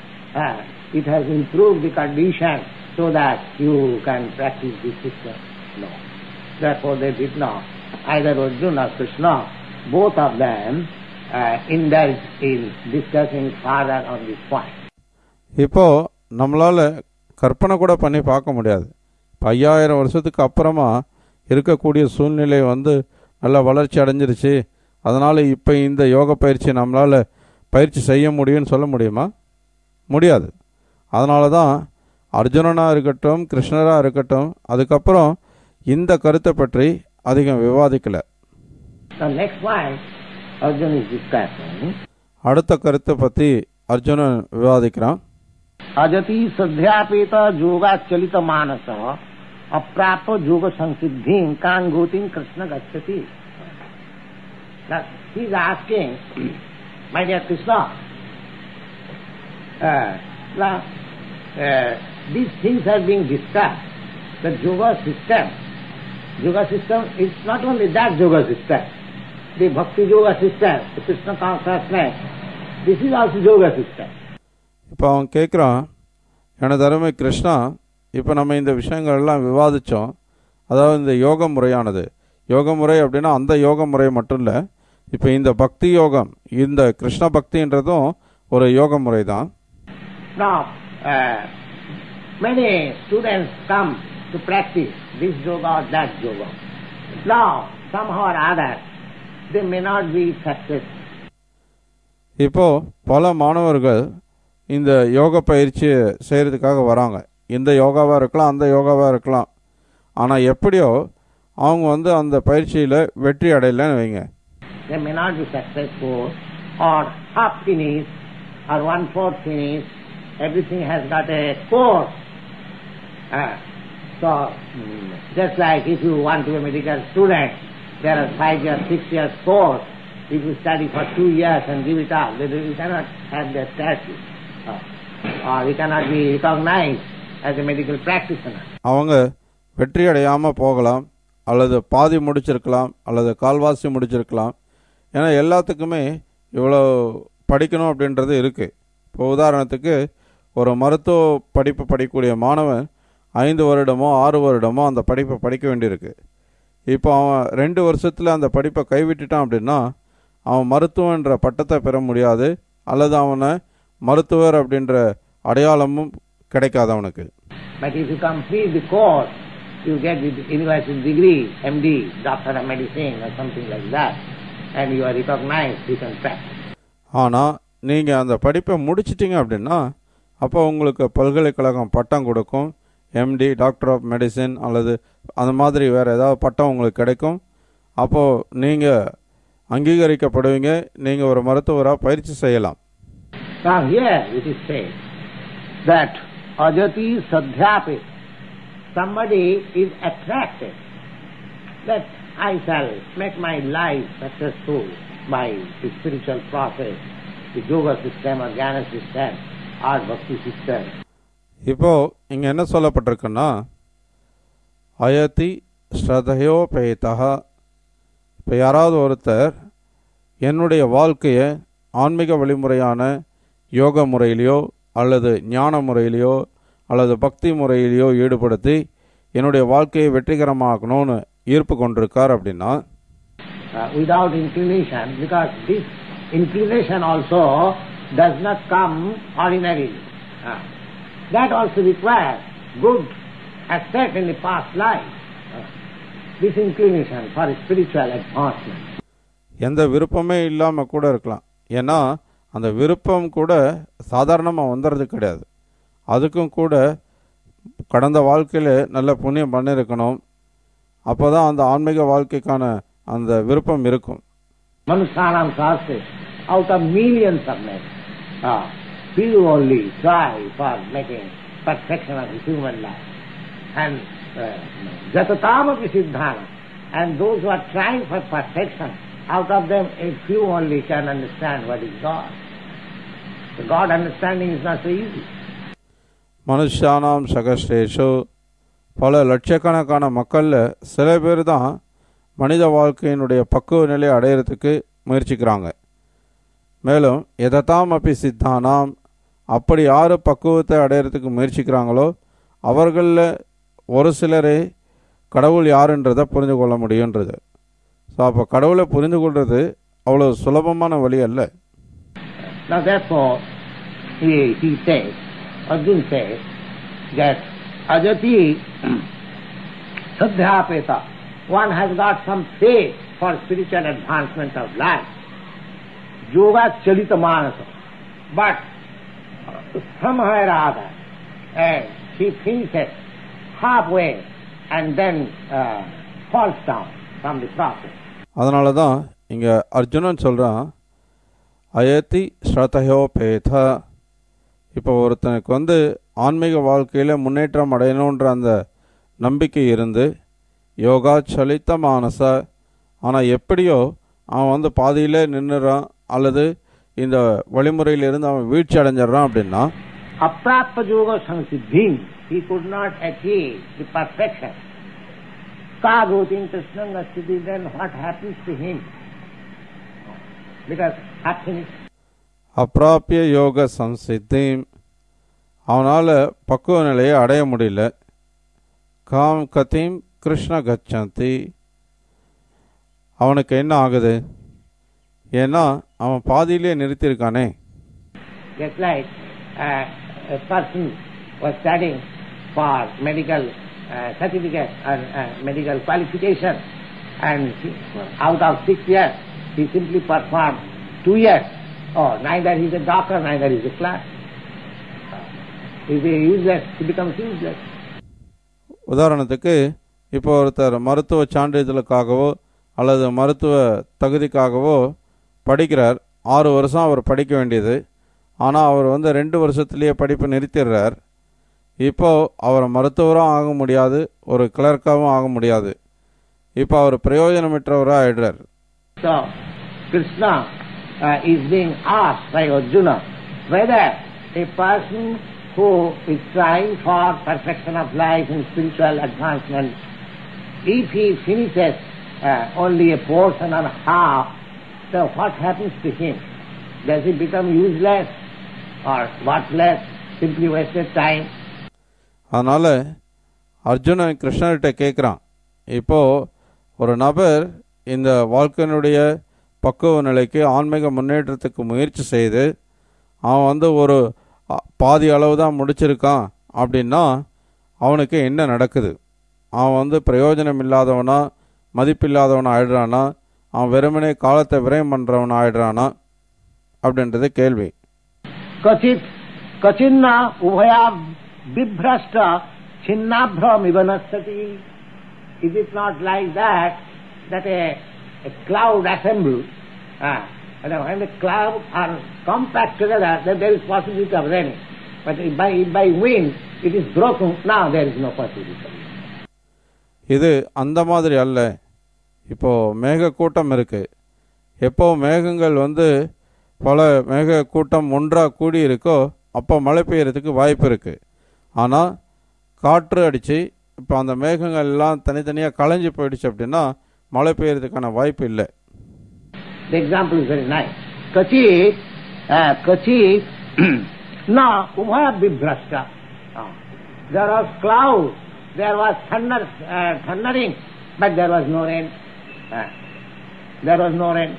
it has improved the condition so that you can practice this system? No. Therefore they did not. Either Arjuna or Krishna, both of them indulged in discussing further on this point. இப்போ நம்மளால் கற்பனை கூட பண்ணி பார்க்க முடியாது. 5000 வருஷத்துக்கு அப்புறமா இருக்கக்கூடிய சூழ்நிலை வந்து நல்லா வளர்ச்சி அடைஞ்சிருச்சு, அதனால் இப்போ இந்த யோக பயிற்சி நம்மளால் பயிற்சி செய்ய முடியும்னு சொல்ல முடியுமா? முடியாது. அதனால தான் அர்ஜுனனாக இருக்கட்டும் கிருஷ்ணராக இருக்கட்டும் அதுக்கப்புறம் இந்த கருத்தை பற்றி அதிகம் விவாதிக்கலை. அடுத்த கருத்தை பற்றி அர்ஜுனன் விவாதிக்கிறான். அஜதி சத்யாபீத யோகாச்சலித மானச aprapo yoga sansiddhim kangutim Krishna gacchati. Now he is asking, my dear Krishna, these things are being discussed. The yoga system is not only that yoga system, the bhakti yoga system, the Krishna consciousness, this is also yoga system. இப்போ அவன் கேட்குறான், எனது அருமை கிருஷ்ணா, இப்போ நம்ம இந்த விஷயங்கள்லாம் விவாதித்தோம். அதாவது இந்த யோக முறையானது, யோக முறை அப்படின்னா அந்த யோக முறை மட்டும் இல்லை, இப்போ இந்த பக்தி யோகம், இந்த கிருஷ்ண பக்தின்றதும் ஒரு யோக முறை தான். Now, many students come to practice this yoga or that yoga. Now, somehow or other, they may not be successful. இப்போ பல மாணவர்கள் இந்த யோக பயிற்சி செய்கிறதுக்காக வராங்க. இந்த யோகாவாக இருக்கலாம், அந்த யோகாவாக இருக்கலாம். ஆனால் எப்படியோ அவங்க அந்த பயிற்சியில் வெற்றி அடையலைன்னு வைங்க. They may not be successful or half finished or 1/4 finished. Everything has got a course. So, just like if you want to be a medical student, there are 5 years, 6 years course. If you study for 2 years and give it up, then you cannot have the status. Or you cannot be recognized as a medical practitioner. அவங்க வெற்றி அடையாமல் போகலாம், அல்லது பாதி முடிச்சிருக்கலாம், அல்லது கால்வாசி முடிச்சிருக்கலாம். ஏன்னா எல்லாத்துக்குமே இவ்வளோ படிக்கணும் அப்படின்றது இருக்குது. இப்போ உதாரணத்துக்கு ஒரு மருத்துவ படிப்பு படிக்கக்கூடிய மாணவன் 5 வருடமோ 6 வருடமோ அந்த படிப்பை படிக்க வேண்டியிருக்கு. இப்போ அவன் 2 வருஷத்தில் அந்த படிப்பை கைவிட்டுட்டான் அப்படின்னா அவன் மருத்துவன்ற பட்டத்தை பெற முடியாது, அல்லது அவனை மருத்துவர் அப்படின்ற அடையாளமும் கிடைக்காது அவனுக்கு. But if you complete the course, you get the university degree, MD, Doctor of Medicine or something like that, and you are recognized, you can practice. ஆனால் நீங்கள் அந்த படிப்பை முடிச்சிட்டிங்க அப்படின்னா அப்போ உங்களுக்கு பல்கலைக்கழகம் பட்டம் கொடுக்கும், எம்டி, டாக்டர் ஆஃப் மெடிசின் அல்லது அந்த மாதிரி வேறு ஏதாவது பட்டம் உங்களுக்கு கிடைக்கும். அப்போது நீங்கள் அங்கீகரிக்கப்படுவீங்க, நீங்கள் ஒரு மருத்துவராக பயிற்சி செய்யலாம். Now here it is said that ajati sadhyapi, somebody is attracted that I shall make my life successful by the spiritual process, the yoga system or jnana system or bhakti system. இப்போ இங்கே என்ன சொல்லப்பட்டிருக்குன்னா, அயதி ஸ்ரதயோபேதா, இப்போ யாராவது ஒருத்தர் என்னுடைய வாழ்க்கையை ஆன்மீக வழிமுறையான யோக முறையிலையோ அல்லது ஞான முறையிலையோ அல்லது பக்தி முறையிலையோ ஈடுபடுத்தி என்னுடைய வாழ்க்கையை வெற்றிகரமாக்கணும்னு ஈர்ப்பு கொண்டிருக்கார் அப்படின்னா, without inclination, because this inclination also does not come ordinarily. That also requires good aspect in the past life. This inclination for spiritual advancement. எந்த விருப்பமே இல்லாமல் கூட இருக்கலாம். ஏன்னா அந்த விருப்பம் கூட சாதாரணமாக வந்துடுறது கிடையாது. அதுக்கும் கூட கடந்த வாழ்க்கையில் நல்ல புண்ணியம் பண்ணியிருக்கணும். அப்போ தான் அந்த ஆன்மீக வாழ்க்கைக்கான அந்த விருப்பம் இருக்கும். Manushyanam sahasre, out of millions of men, few only try for making perfection of the human life. And jatatamapi siddhana, and those who are trying for perfection, out of them a few only can understand what is God. The God understanding is not so easy. மனுஷானாம் சகஸ்ரேஷு, பல லட்சக்கணக்கான மக்களில் சில பேர் தான் மனித வாழ்க்கையினுடைய பக்குவ நிலை அடையிறதுக்கு முயற்சிக்கிறாங்க. மேலும் எதத்தாம் அப்பி சித்தானாம், அப்படி யார் பக்குவத்தை அடையிறதுக்கு முயற்சிக்கிறாங்களோ அவர்களில் ஒரு சிலரே கடவுள் யாருன்றதை புரிந்து கொள்ள முடியுன்றது. ஸோ அப்போ கடவுளை புரிந்து கொள்வது அவ்வளோ சுலபமான வழி அல்ல. Now therefore he says, Arjuna says that ajati sadhyapeta, one has got some faith for spiritual advancement of life, yoga chalita manasa, but somehow or other he finishes halfway and then falls down from the process. அதனால தான் இங்கே அர்ஜுனன் சொல்கிறான், அயத்தி ஸ்ரதயோபேத. இப்போ ஒருத்தனுக்கு ஆன்மீக வாழ்க்கையில் முன்னேற்றம் அடையணுன்ற அந்த நம்பிக்கை இருந்து யோகா சலித்த மானச, ஆனால் எப்படியோ அவன் பாதியிலே நின்றுறான் அல்லது இந்த வழிமுறையிலிருந்து அவன் வீழ்ச்சி அடைஞ்சிடறான் அப்படின்னா, அப்ராப்த யோக சம்சித்தி, he could not achieve the perfection. Kagotin Krishnanga Siddhi, then what happens to him? Because happiness. அப்ராப்பிய யோக சம்சித்தி, அவனால் பக்குவ நிலையை அடைய முடியல. காம் கதீம் கிருஷ்ண கச்சந்தி, அவனுக்கு என்ன ஆகுது? ஏன்னா அவன் பாதியிலே நிறுத்தியிருக்கானே. Just like a person was studying for medical certificate or medical qualification, and out of 6 years he simply performed 2 years. Oh, neither he is a doctor, neither he is a clerk. He is useless, he becomes useless. உதாரணத்துக்கு இப்போ ஒருத்தர் மருத்துவ சான்றிதழுக்காகவோ அல்லது மருத்துவ தகுதிக்காகவோ படிக்கிறார். 6 வருஷம் அவர் படிக்க வேண்டியது. ஆனால் அவர் 2 வருஷத்துலேயே படிப்பு நிறுத்திடுறார். இப்போது அவர் மருத்துவரும் ஆக முடியாது, ஒரு கிளர்க்காகவும் ஆக முடியாது. இப்போ அவர் பிரயோஜனமற்றவராக ஆயிடுறார். So, Krishna is being asked by Arjuna whether a person who is trying for perfection of life and spiritual advancement, if he finishes only a portion or half, so what happens to him? Does he become useless or worthless, simply wasted time? அதனால் அர்ஜுனன் கிருஷ்ணர்கிட்ட கேட்குறான், இப்போது ஒரு நபர் இந்த வாழ்க்கையினுடைய பக்குவ நிலைக்கு ஆன்மீக முன்னேற்றத்துக்கு முயற்சி செய்து அவன் ஒரு பாதி அளவு தான் முடிச்சிருக்கான் அப்படின்னா அவனுக்கு என்ன நடக்குது? அவன் பிரயோஜனம் இல்லாதவனா, மதிப்பில்லாதவனா ஆயிடுறானா, அவன் வெறுமனே காலத்தை விரயம் பண்ணுறவனா ஆயிடுறானா அப்படின்றது கேள்வி. கச்சின்னா உபயா விப்ரஷ்ட சின்னாப்ரம் இவனஸ்தி. Is it not like that a cloud assembles, and when the clouds are compact together, then there is possibility of raining. But if by wind it is broken, now there is no possibility. இது அந்த மாதிரி அல்ல. இப்போது மேக கூட்டம் இருக்குது. எப்போ மேகங்கள் பல மேக கூட்டம் ஒன்றாக கூடி இருக்கோ அப்போ மழை பெய்யறதுக்கு வாய்ப்பு இருக்குது. ஆனால் காற்று அடித்து இப்போ அந்த மேகங்கள் எல்லாம் தனித்தனியாக களைஞ்சி போயிடுச்சு அப்படின்னா மழை பெய்யறதுக்கான வாய்ப்பு இல்லை. The example is very nice. Kachi na ubhaya vibhrashta. There was cloud, there was thundering, but there was no rain. There was no rain.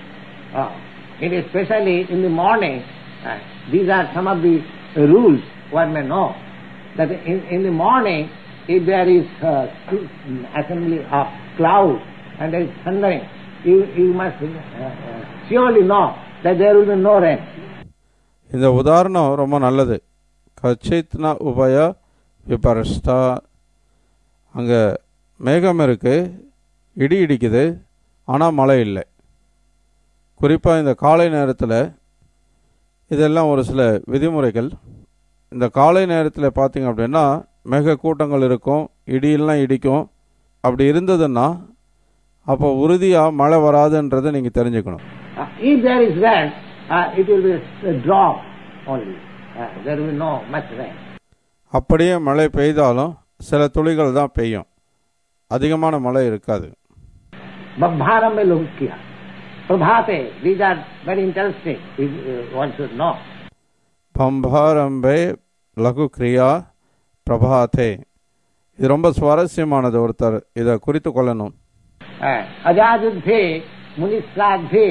It is especially in the morning. These are some of the rules one may know. That in the morning, if there is assembly of clouds and there is thundering, you must surely know that there will be no rain. இந்த உதாரணம் ரொம்ப நல்லது. கச்சித்னா உபய விபரஷ்டா, அங்கே மேகம் இருக்குது, இடி இடிக்குது, ஆனால் மழை இல்லை. குறிப்பாக இந்த காலை நேரத்தில் இதெல்லாம் ஒரு சில விதிமுறைகள். இந்த காலை நேரத்தில் பார்த்திங்க அப்படின்னா மேக கூட்டங்கள் இருக்கும், இடியெல்லாம் இடிக்கும். அப்படி இருந்ததுன்னா அப்போ உறுதியாக மழை வராதுன்றதை நீங்கள் தெரிஞ்சுக்கணும். If there is rain, it will be a drop only. There will be no much rain. அப்படியே மழை பெய்தாலும் சில துளிகள் தான் பெய்யும், அதிகமான மழை இருக்காது. பப்பாரம்பே லகுக்கியா பிரபாதே, these are very interesting. One should know. பம்பாரம்பே லகு கிரியா பிரபாதே, இது ரொம்ப சுவாரஸ்யமானது. ஒருத்தர் இதை குறித்து கொள்ளணும். அஜாயுத்தே முனிஸ்ராத்தே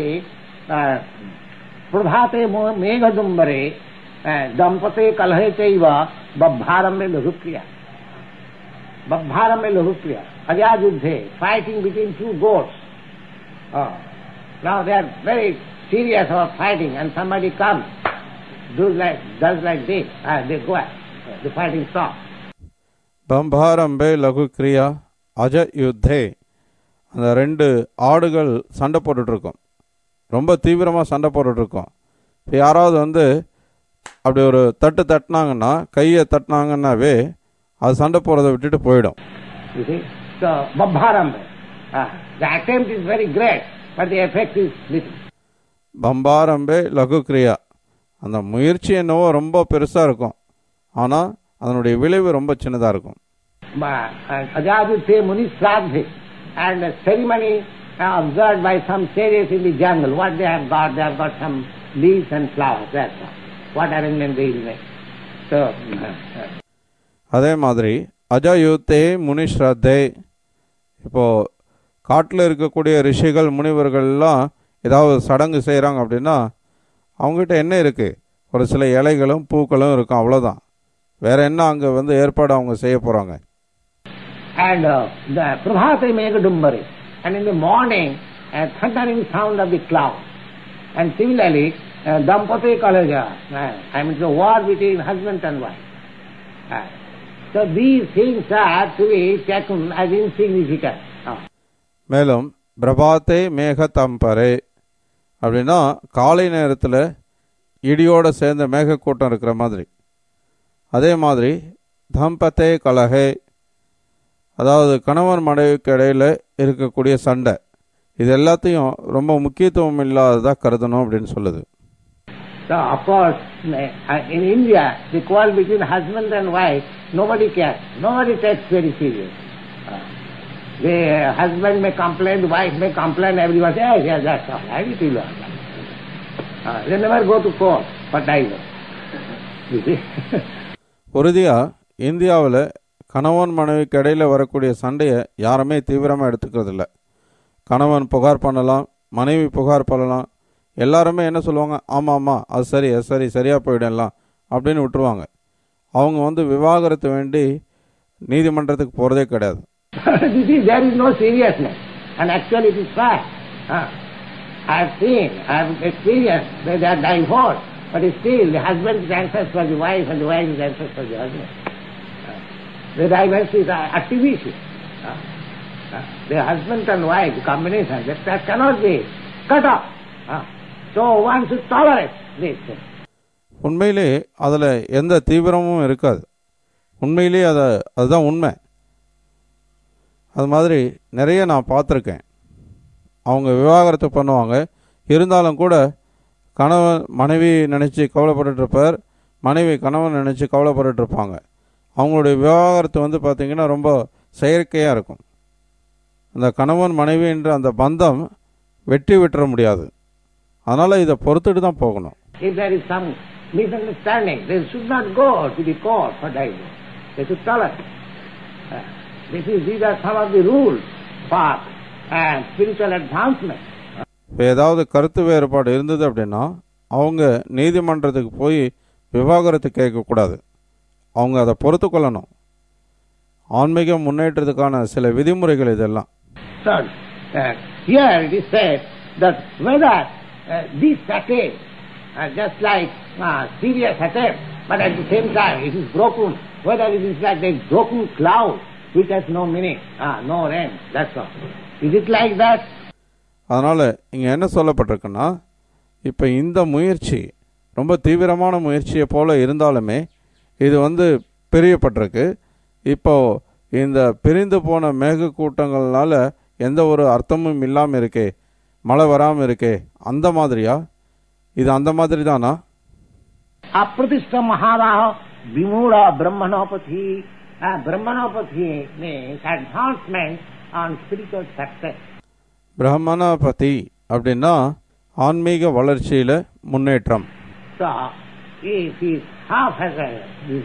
பிரபாதே மேகதும்பரே दंपते कलहे चैवा बब्भारम्भे लघुक्रिया. बब्भारम्भे लघुक्रिया. अजायुद्धे, fighting between two goats. Now they are very serious about fighting, and somebody comes, does like this, they go out. The fighting stops. பம்பாரம்பே லகுக்ரியா அஜயுத்தே. அந்த 2 ஆடுகள் சண்டை போட்டுட்ருக்கோம், ரொம்ப தீவிரமாக சண்டை போட்டுட்ருக்கோம். இப்போ யாராவது அப்படி ஒரு தட்டு தட்டினாங்கன்னா, கையை தட்டினாங்கன்னாவே அது சண்டை போறதை விட்டுட்டு போயிடும். You see? So, Bambharambe. The attempt is very great, but the effect is little. பம்பாரம்பே லகு கிரியா, அந்த முயற்சி என்னவோ ரொம்ப பெருசா இருக்கும், ஆனா அதனுடைய விளைவு ரொம்ப சின்னதா இருக்கும். Ajaditya Muni Sradhe and a ceremony observed by some sages in the jungle. What they have got some leaves and flowers. That's all. What arrangement they will make. So, அதே மாதிரி அஜாயுத்தே முனிஸ்ரத்தே, இப்போ காட்டில் இருக்கக்கூடிய ரிஷிகள் முனிவர்கள்லாம் ஏதாவது சடங்கு செய்கிறாங்க அப்படின்னா அவங்ககிட்ட என்ன இருக்குது, ஒரு சில இலைகளும் பூக்களும் இருக்கும், அவ்வளோதான். வேற என்ன அங்கே ஏற்பாடு அவங்க செய்ய போகிறாங்க. And the Prabhate Megadumbari, and in the morning thundering sound of the cloud, and similarly Dampati Kalaja, I mean the war between husband and wife. So these things are to be taken as insignificant. மேலும் பிரபாத்தே மேக தம்பரே அப்படின்னா காலை நேரத்தில் இடியோடு சேர்ந்த மேகக்கூட்டம் இருக்கிற மாதிரி. அதே மாதிரி தம்பத்தே கலகே, அதாவது கணவன் மனைவிக்கு இடையில் இருக்கக்கூடிய சண்டை, இது எல்லாத்தையும் ரொம்ப முக்கியத்துவம் இல்லாததாக கருதணும் அப்படின்னு சொல்லுது. So of course in India the quarrel between husband and wife nobody cares, nobody takes very serious. The husband may complain, the wife may complain, everybody says, yes, that's all right, it will happen. They never go to court for divorce. You see? உறுதியாக இந்தியாவில் கணவன் மனைவிக்கு இடையில் வரக்கூடிய சண்டையை யாருமே தீவிரமாக எடுத்துக்கிறது இல்லை. கணவன் புகார் பண்ணலாம், மனைவி புகார் பண்ணலாம், எல்லாருமே என்ன சொல்லுவாங்க, ஆமாம் ஆமாம் அது சரி அது சரி சரியாக போயிடலாம் அப்படின்னு விட்டுருவாங்க. அவங்க விவாகரத்து வேண்டி நீதிமன்றத்துக்கு போகிறதே கிடையாது. There is no seriousness, and actually it is fact. I have seen, I have experienced that they are divorced, but still the husband is anxious for the wife and the wife is anxious for the husband. The divorce is artificial. The husband and wife, the combination, that cannot be cut off. So one should tolerate this thing. உண்மையிலே அதில் எந்த தீவிரமும் இருக்காது. உண்மையிலே அதுதான் உண்மை. அது மாதிரி நிறைய நான் பார்த்துருக்கேன். அவங்க விவாகரத்து பண்ணுவாங்க, இருந்தாலும் கூட கணவன் மனைவி நினச்சி கவலைப்பட்டுருப்பார், மனைவி கணவன் நினச்சி கவலைப்பட்டுருப்பாங்க. அவங்களுடைய விவாகரத்து பார்த்திங்கன்னா ரொம்ப செயற்கையாக இருக்கும். அந்த கணவன் மனைவி என்ற அந்த பந்தம் வெட்டி விட்டுற முடியாது. அதனால் இதை பொறுத்துட்டு தான் போகணும். If there is some misunderstanding, they should not go to the court for divorce. They should tolerate. These are some of the rules for spiritual advancement. இப்போ ஏதாவது கருத்து வேறுபாடு இருந்தது அப்படின்னா அவங்க நீதிமன்றத்துக்கு போய் விவாகரத்து கேட்கக்கூடாது. அவங்க அதை பொறுத்து கொள்ளணும். ஆன்மீக முன்னேற்றத்துக்கான சில விதிமுறைகள் இதெல்லாம். Third, here it is said that whether this attempt, just like serious attempt, but at the same time it is broken, whether it is like a broken cloud which has no meaning, no rain, that's all. Is it like that? அதனால் இங்கே என்ன சொல்லப்பட்டிருக்குன்னா, இப்போ இந்த முயற்சி ரொம்ப தீவிரமான முயற்சியை போல் இருந்தாலுமே இது பிரியப்பட்டிருக்கு. இப்போ இந்த பிரிந்து போன மேக கூட்டங்கள்னால எந்த ஒரு அர்த்தமும் இல்லாமல் இருக்கே, மழை வராமல் இருக்கே, அந்த மாதிரியா? இது அந்த மாதிரி தானா? அப்ரதிஷ்ட மகாராஹ விமூட பிரம்மணோபதி. பிரம்மணோபதி means advancement on spiritual success. பிரம்மணோபதி அப்படின்னா ஆன்மீக வளர்ச்சியில் முன்னேற்றம். So if he is haphazardly,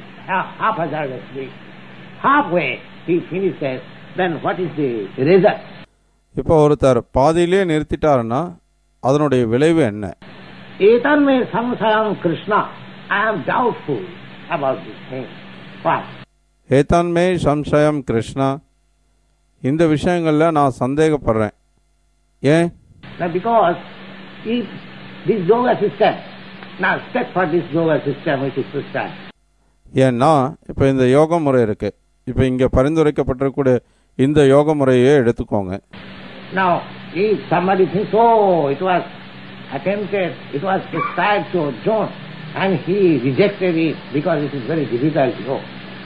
halfway he finishes, then what is the result? இப்போ ஒருத்தர் பாதியிலே நிறுத்திட்டாருன்னா அதனுடைய விளைவு என்ன? ஏதன்மே சம்சயம் Krishna, I am doubtful about this thing. Why? ஏதன்மே சம்சயம் Krishna, இந்த விஷயங்களில் நான் சந்தேகப்படுறேன். ஏன்? Because if this yoga system, now step for this yoga system which is prescribed. ஏன்னா இப்போ இந்த யோக முறை இருக்கு, இப்போ இங்கே பரிந்துரைக்கப்பட்டிருக்கூடிய இந்த யோக முறையே எடுத்துக்கோங்க. Now if somebody thinks, oh, it was attempted, it was prescribed to Arjuna and he rejected it because it is very difficult. Oh,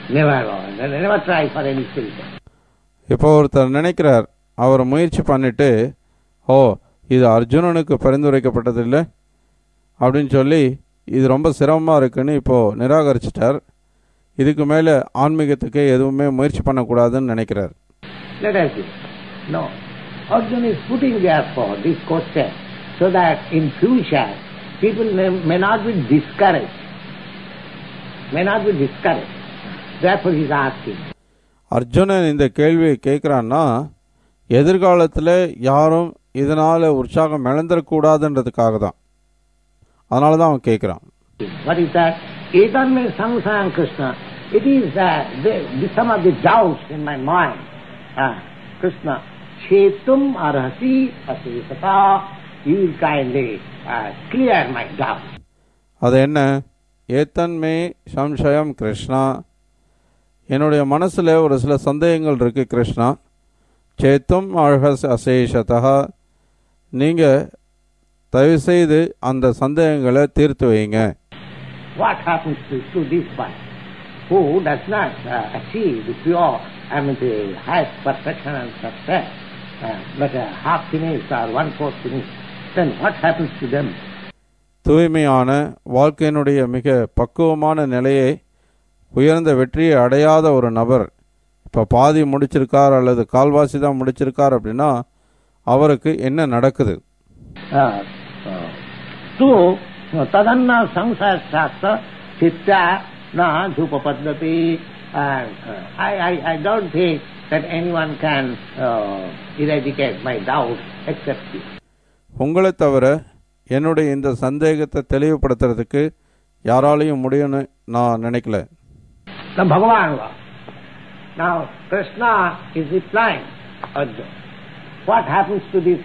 Never try for any spiritual. இப்போ ஒருத்தர் நினைக்கிறார், அவர் முயற்சி பண்ணிட்டு, ஓ இது அர்ஜுனனுக்கு பரிந்துரைக்கப்பட்டதில்லை அப்படின்னு சொல்லி இது ரொம்ப சிரமமாக இருக்குன்னு இப்போது நிராகரிச்சிட்டார். இதுக்கு மேலே ஆன்மீகத்துக்கு எதுவுமே முயற்சி பண்ணக்கூடாதுன்னு நினைக்கிறார். Let us see. No. Arjuna is putting therefore this question so that in future people may not be discouraged. May not be discouraged. Therefore he is asking. Arjunan இந்த கேள்வியை கேட்குறான்னா எதிர்காலத்தில் யாரும் இதனால் உற்சாகம் இழந்துடக்கூடாதுன்றதுக்காக தான். அதனால தான் அவன் கேட்குறான். What is that? Etanme samsayam Krishna. It is some of the doubts in my mind. Krishna, chetum arhasi asesata. You will kindly clear my doubts. அது என்ன? ஏத்தன்மே சம்சயம் கிருஷ்ணா, என்னுடைய மனசில் ஒரு சில சந்தேகங்கள் இருக்குது கிருஷ்ணா. சேத்தும் அழகஸ் அசேஷதா, நீங்கள் தயவுசெய்து அந்த சந்தேகங்களை தீர்த்து வைங்க. What happens to this one who does not achieve the pure, the highest perfection and success, but half finished or 1/4 finished, then what happens to them? தூய்மையான வாழ்க்கையினுடைய மிக பக்குவமான நிலையை, உயர்ந்த வெற்றியை அடையாத ஒரு நபர் இப்போ பாதி முடிச்சிருக்கார் அல்லது கால்வாசி தான் முடிச்சிருக்கார் அப்படின்னா அவருக்கு என்ன நடக்குது? ததன்னா சம்சார சாஸ்திர சித்தா ந தூபபத்மதி. I don't think that anyone can eradicate my doubts except you. உங்களை தவிர என்னுடைய இந்த சந்தேகத்தை தெளிவுபடுத்துறதுக்கு யாராலையும் முடியும்னு நான் நினைக்கல. Bhagavan. Now Krishna is replying Arjuna. What happens to this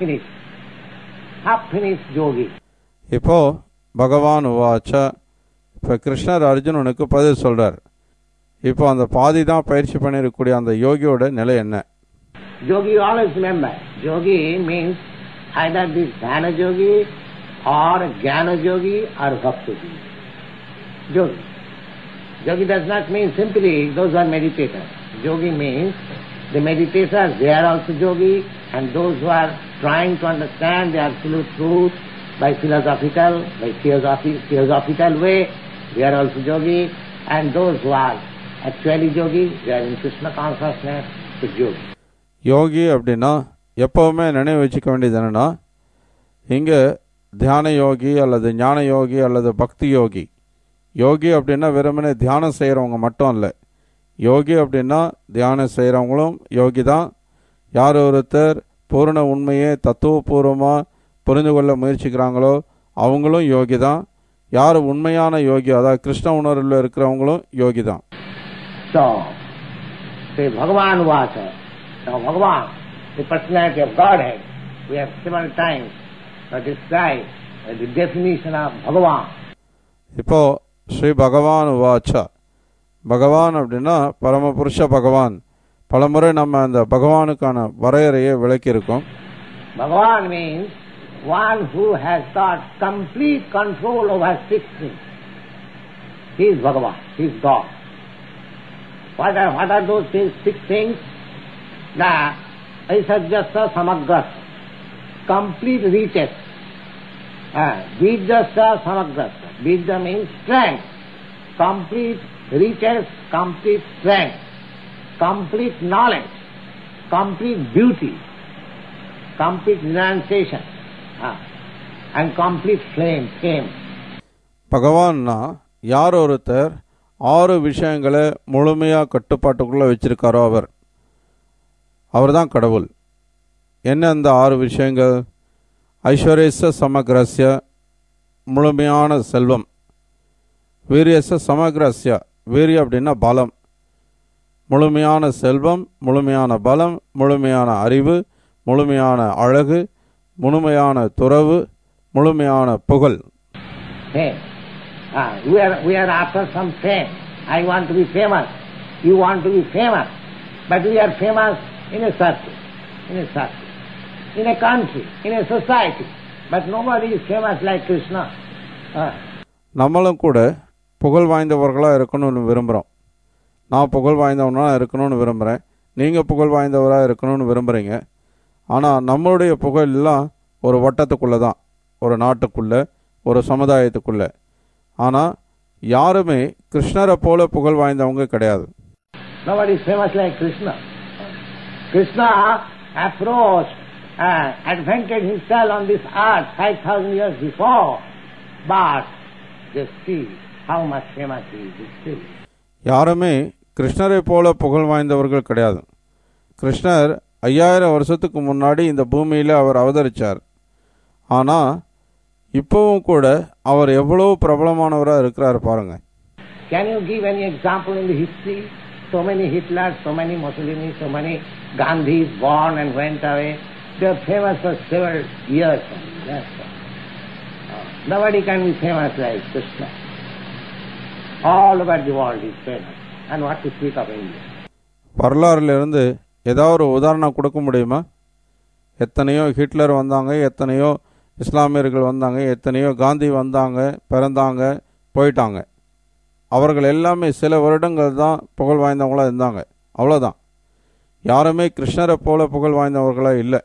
half finished yogi? இப்போ பகவான் வாச்சா, இப்போ கிருஷ்ணர் அர்ஜுனனுக்கு பதில் சொல்றார். இப்போ அந்த பாதி தான் பயிற்சி பண்ணிருக்கக்கூடிய அந்த யோகியோட நிலை என்ன? Yogi, always remember, yogi means either this dhyana yogi or jnana yogi or bhakti yogi. Yogi does not mean simply those are meditators. Yogi means the meditators, they are also yogi, and those who are trying to understand the absolute truth by philosophical way, they are also yogi, and those who are actually yogi, they are in Krishna consciousness, so yogi. யோகி அப்படின்னா எப்போவுமே நினைவு வச்சுக்க வேண்டியது என்னென்னா, இங்கே தியான யோகி அல்லது ஞான யோகி அல்லது பக்தி யோகி. யோகி அப்படின்னா வெறுமனே தியானம் செய்கிறவங்க மட்டும் இல்லை. யோகி அப்படின்னா தியானம் செய்கிறவங்களும் யோகி தான். யார் ஒருத்தர் பூரண உண்மையை தத்துவபூர்வமாக புரிந்து கொள்ள முயற்சிக்கிறாங்களோ அவங்களும் யோகி தான். யார் உண்மையான யோகி, அதாவது கிருஷ்ண உணர்வில் இருக்கிறவங்களும் யோகி தான். Bhagavan Vasa. Now Bhagavan, the personality of Godhead, we have several times described the definition of Bhagavan. இப்போ ஸ்ரீ பகவான் வாச்சா, பகவான் அப்படின்னா பரமபுருஷ பகவான். பலமுறை நம்ம அந்த பகவானுக்கான வரையறையை விளக்கியிருக்கோம். Bhagavan means one who has got complete control over 6 things. He is Bhagavan, he is God. What are those 6 things? The Aisajyasa Samagrasa, complete reaches. Bijjasa Samagrasa. Bijja means strength. Complete reaches, complete strength, complete knowledge, complete beauty, complete renunciation, and complete fame. பகவான்னா யார் ஒருத்தர் 6 விஷயங்களை முழுமையாக கட்டுப்பாட்டுக்குள்ளே வச்சிருக்காரோ அவர் தான் கடவுள். என்ன அந்த 6 விஷயங்கள்? ஐஸ்வர்யச சமக்ரஸ்ய, முழுமையான செல்வம். வீரியச சமக்ரஸ்ய, வீரிய அப்படின்னா பலம். முழுமையான செல்வம், முழுமையான பலம், முழுமையான அறிவு, முழுமையான அழகு, முழுமையான துறவு, முழுமையான புகழ். We are after some fame. I want to be famous. You want to be famous. But we are famous in a circle, in a country, in a society. But nobody is famous like Krishna. நம்மளும் கூட புகழ் வாய்ந்தவர்களாக இருக்கணும்னு விரும்புகிறோம். நான் புகழ் வாய்ந்தவனாக இருக்கணும்னு விரும்புகிறேன், நீங்கள் புகழ் வாய்ந்தவராக இருக்கணும்னு விரும்புகிறீங்க. ஆனால் நம்மளுடைய புகழெல்லாம் ஒரு வட்டத்துக்குள்ளே தான், ஒரு நாட்டுக்குள்ளே, ஒரு சமுதாயத்துக்குள்ளே. ஆனால் யாருமே கிருஷ்ணரை போல புகழ் வாய்ந்தவங்க கிடையாது. Nobody is famous like Krishna. Krishna approached and advented himself on this earth 5,000 years before, but just see how much famous he is still. யாருமே கிருஷ்ணரை போல புகழ் வாய்ந்தவர்கள் கிடையாது. கிருஷ்ணர் 5000 வருஷத்துக்கு முன்னாடி இந்த பூமியில் அவர் அவதரித்தார். ஆனால் இப்போவும் கூட அவர் எவ்வளோ பிரபலமானவராக இருக்கிறார் பாருங்க. Can you give any example in the history? So many Hitlers, so many Mussolini, so many Gandhis born and went away. They are famous for several years. That's all. Nobody can be famous like Krishna. All over the world is famous. And what to speak of India? வரலாறுலேருந்து ஏதாவது ஒரு உதாரணம் கொடுக்க முடியுமா? எத்தனையோ Hitler வந்தாங்க, எத்தனையோ இஸ்லாமியர்கள் வந்தாங்க, எத்தனையோ காந்தி வந்தாங்க, பிறந்தாங்க, போயிட்டாங்க. அவர்கள் எல்லாமே சில வருடங்கள் தான் புகழ் வாய்ந்தவங்களாக இருந்தாங்க, அவ்வளோதான். யாருமே கிருஷ்ணரை போல புகழ் வாய்ந்தவர்களாக இல்லை.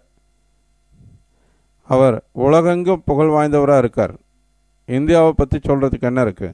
அவர் உலகெங்கும் புகழ் வாய்ந்தவராக இருக்கார். இந்தியாவை பற்றி சொல்கிறதுக்கு என்ன இருக்குது?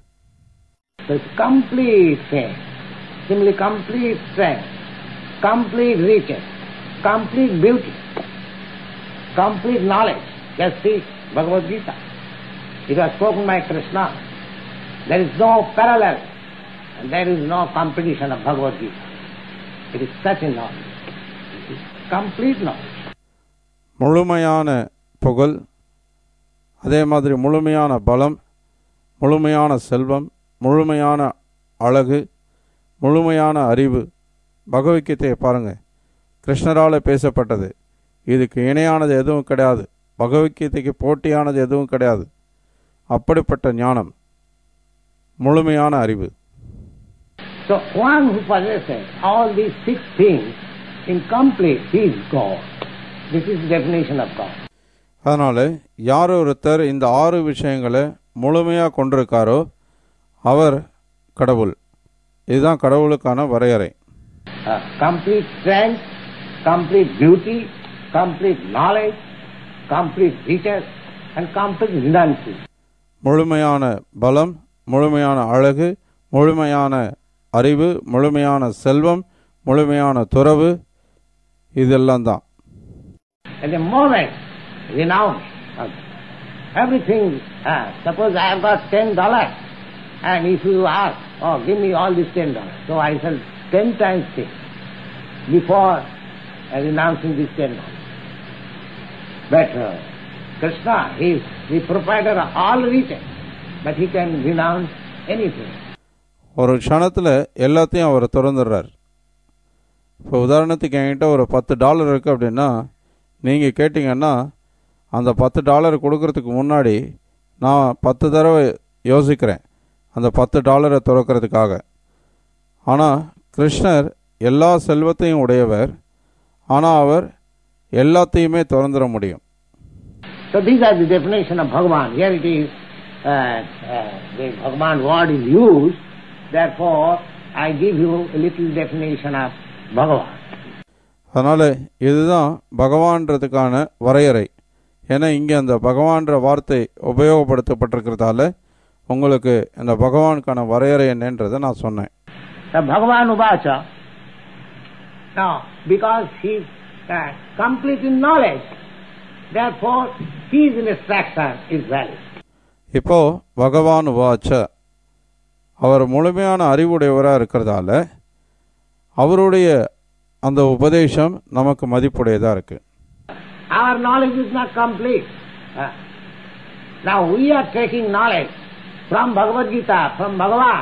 Complete fame, simply complete strength, complete riches, complete beauty, complete knowledge. Just see Bhagavad Gita. It was spoken by Krishna. There is no parallel and there is no competition of Bhagavad Gita. It is such a knowledge. It is complete knowledge. முழுமையான புகழ், அதே மாதிரி முழுமையான பலம், முழுமையான செல்வம், முழுமையான அழகு, முழுமையான அறிவு. பகவத்கீதையை பாருங்கள், கிருஷ்ணரால் பேசப்பட்டது. இதுக்கு இணையானது எதுவும் கிடையாது. பகவத்கீதைக்கு போட்டியானது எதுவும் கிடையாது. அப்படிப்பட்ட ஞானம், முழுமையான அறிவு. So one who possesses all these 6 things in complete, he is God. This is the definition of God. அதனால் யார் ஒருத்தர் இந்த 6 விஷயங்களை முழுமையாக கொண்டிருக்காரோ அவர் கடவுள். இதுதான் கடவுளுக்கான வரையறை. Complete strength, complete beauty, complete knowledge, complete riches and complete renunciation. முழுமையான பலம், முழுமையான அழகு, முழுமையான அறிவு, முழுமையான செல்வம், முழுமையான துறவு, இதெல்லாம் தான். At the moment, renounce everything. Suppose I have got $10 and if you ask, oh, give me all this $10, so I shall 10 times pay before renouncing this $10. But Krishna, he is the proprietor of all riches, but he can renounce anything. ஒரு க்ஷணத்தில் எல்லாத்தையும் அவர் திறந்துடுறார். இப்போ உதாரணத்துக்கு என்கிட்ட ஒரு $10 இருக்குது அப்படின்னா, நீங்கள் கேட்டிங்கன்னா அந்த $10 கொடுக்கறதுக்கு முன்னாடி நான் 10 தடவை யோசிக்கிறேன் அந்த $10 திறக்கிறதுக்காக. ஆனால் கிருஷ்ணர் எல்லா செல்வத்தையும் உடையவர், ஆனால் அவர் எல்லாத்தையுமே திறந்துட முடியும். So these are the definition of Bhagavan. Here it is, the Bhagavan word is used, therefore I give you a little definition of Bhagavan. அதனால் இதுதான் பகவான்றதுக்கான வரையறை. ஏன்னா இங்கே அந்த பகவான்ற வார்த்தை உபயோகப்படுத்தப்பட்டிருக்கிறதால உங்களுக்கு இந்த பகவானுக்கான வரையறை என்னன்றதை நான் சொன்னேன். Bhagavan Uvacha, now because he is complete in knowledge, therefore his instruction is valid. இப்போ பகவான் உவாச்ச, அவர் முழுமையான அறிவுடையவராக இருக்கிறதால அவருடைய அந்த உபதேசம் நமக்கு மதிப்புடையதாக இருக்கு. Our knowledge is not complete. Now we are taking knowledge from Bhagavad Gita, from Bhagavan.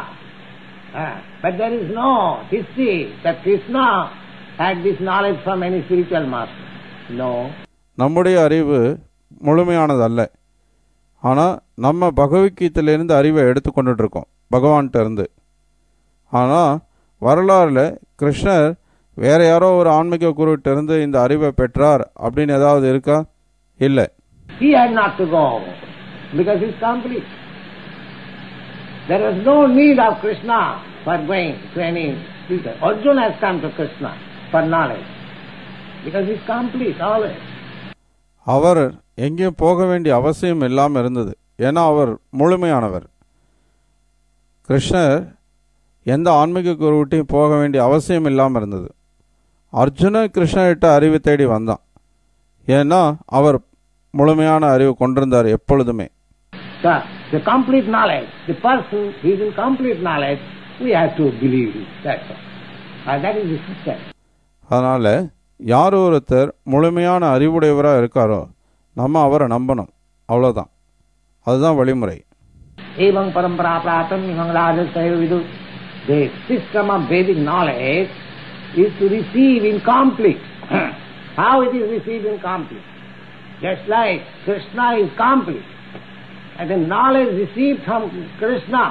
But there is no history that Krishna had this knowledge from any spiritual master. No. நம்முடைய அறிவு முழுமையானது அல்ல. ஆனால் நம்ம பகவத்கீதையிலேருந்து அறிவை எடுத்துக்கொண்டுட்டு இருக்கோம் பகவான்கிட்ட இருந்து. ஆனால் வரலாறில் கிருஷ்ணர் வேற யாரோ ஒரு ஆன்மீக குருவிட்ட இருந்து இந்த அறிவை பெற்றார் அப்படின்னு ஏதாவது இருக்கா? இல்லை. He had not to go because he is complete. There was no need of Krishna for going to any Arjuna has come to Krishna for knowledge because he is complete always. அவர் எங்கேயும் போக வேண்டிய அவசியம் இல்லாமல் இருந்தது. ஏன்னா அவர் முழுமையானவர். கிருஷ்ணர் எந்த ஆன்மீக குருவிட்டையும் போக வேண்டிய அவசியம் இல்லாமல் இருந்தது. அர்ஜுனன் கிருஷ்ணர்கிட்ட அறிவு தேடி வந்தான். ஏன்னா அவர் முழுமையான அறிவு கொண்டிருந்தார் எப்பொழுதுமே. The complete knowledge, the person who is in complete knowledge, we have to believe it. That's all. That is the system. அதனால யார் ஒருத்தர் முழுமையான அறிவுடையவராக இருக்காரோ நம்ம அவரை நம்பணும். அவ்வளோதான். அதுதான் வழிமுறை. Evam parampara pratam imam rajasayo vidu. The system of Vedic knowledge is to receive incomplete. How it is received incomplete? Just like Krishna is complete. And the knowledge received from Krishna,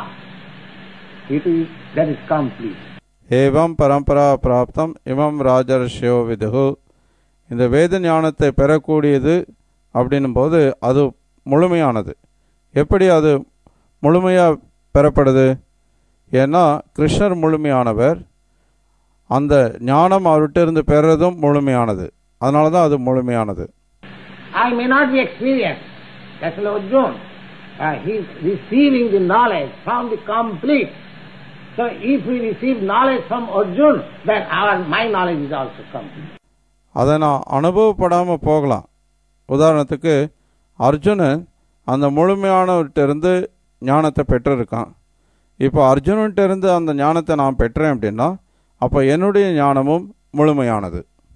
that is complete. ஏவம் பரம்பரா பிராப்தம் இமம் ராஜர்ஷியோ விதுகு. இந்த வேத ஞானத்தை பெறக்கூடியது அப்படின்னும் போது அது முழுமையானது. எப்படி அது முழுமையாக பெறப்படுது? ஏன்னா கிருஷ்ணர் முழுமையானவர். அந்த ஞானம் அவர்கிட்ட இருந்து பெறதும் முழுமையானது. அதனால தான் அது முழுமையானது. I may not be experienced. That's Arjuna. He is receiving the knowledge from the complete. So if we receive knowledge from Arjuna, then my knowledge is also complete. அதை நான் அனுபவப்படாமல் போகலாம். உதாரணத்துக்கு அர்ஜுனன் அந்த முழுமையானவர்கிட்டருந்து ஞானத்தை பெற்றிருக்கான். இப்போ அர்ஜுனன்கிட்ட இருந்து அந்த ஞானத்தை நான் பெற்றேன் அப்படின்னா அப்போ என்னுடைய ஞானமும் முழுமையானது.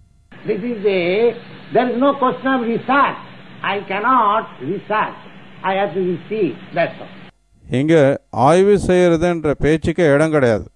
There is no question of research. I cannot research. I have to receive. That's all. இங்கே ஆய்வு செய்கிறதுன்ற பேச்சுக்கே இடம் கிடையாது.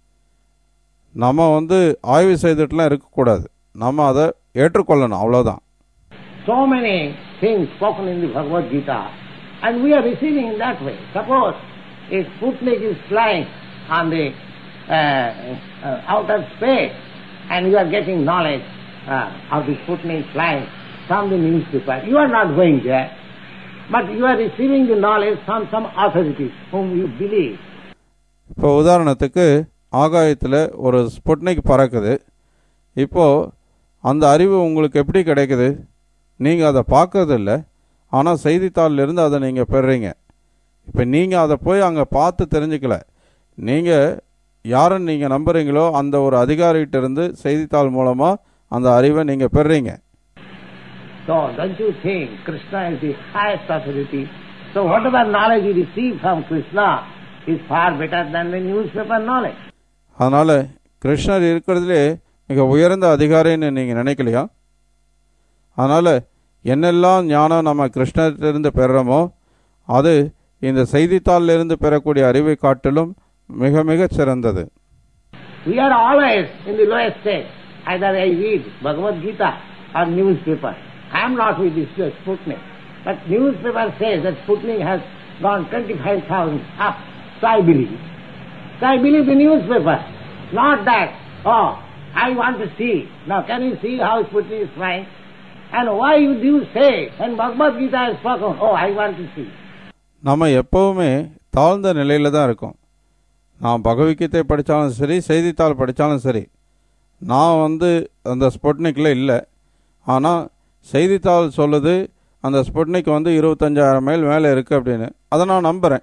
நம்ம ஆய்வு செய்துட்டுலாம் இருக்கக்கூடாது. நம்ம அதை ஏற்றுக்கொள்ளணும். அவ்வளோதான். So many things spoken in the Bhagavad Gita and we are receiving in that way. Suppose a Sputnik is flying on the outer space and you are getting knowledge of the Sputnik flying from the newspaper. You are not going there, but you are receiving the knowledge from some authorities whom you believe. இப்போ உதாரணத்துக்கு ஆகாயத்தில் ஒரு Sputnik பறக்குது. இப்போது அந்த அறிவு உங்களுக்கு எப்படி கிடைக்குது? நீங்கள் அதை பார்க்கறதில்ல, ஆனால் செய்தித்தாளிலிருந்து அதை நீங்கள் பெறுறீங்க. இப்போ நீங்கள் அதை போய் அங்கே பார்த்து தெரிஞ்சுக்கல. நீங்கள் யாருன்னு நீங்கள் நம்புறீங்களோ அந்த ஒரு அதிகாரிகிட்ட இருந்து செய்தித்தாள் மூலமாக அந்த அறிவை நீங்கள் பெறுறீங்க. So don't you think Krishna is the highest authority? So whatever knowledge you receive from Krishna is far better than the newspaper knowledge. அதனால் கிருஷ்ணர் இருக்கிறதுலே மிக உயர்ந்த அதிகாரின்னு நீங்கள் நினைக்கலையா? அதனால் என்னெல்லாம் ஞானம் நம்ம கிருஷ்ணரிலிருந்து பெறுறோமோ அது இந்த செய்தித்தாளிலிருந்து பெறக்கூடிய அறிவை காட்டிலும் மிக மிக சிறந்தது. We are always in the lowest state. Either I read Bhagavad Gita or newspaper. I am not with this Sputnik. But newspaper says that Sputnik has gone 25,000 up. So I believe. So I believe the newspaper. Not that, oh, I want to see. Now can you see how Sputnik is flying? And why do you say when Bhagavad Gita is spoken, oh, I want to see? நம்ம எப்போவுமே தாழ்ந்த நிலையில் தான் இருக்கோம். நான் பகவத்கீதை படித்தாலும் சரி, செய்தித்தாள் படித்தாலும் சரி, நான் அந்த ஸ்புட்னிக்கில் இல்லை. ஆனால் செய்தித்தாள் சொல்லுது அந்த ஸ்புட்னிக் 25,000 மைல் மேலே இருக்குது அப்படின்னு. அதை நான் நம்புகிறேன்.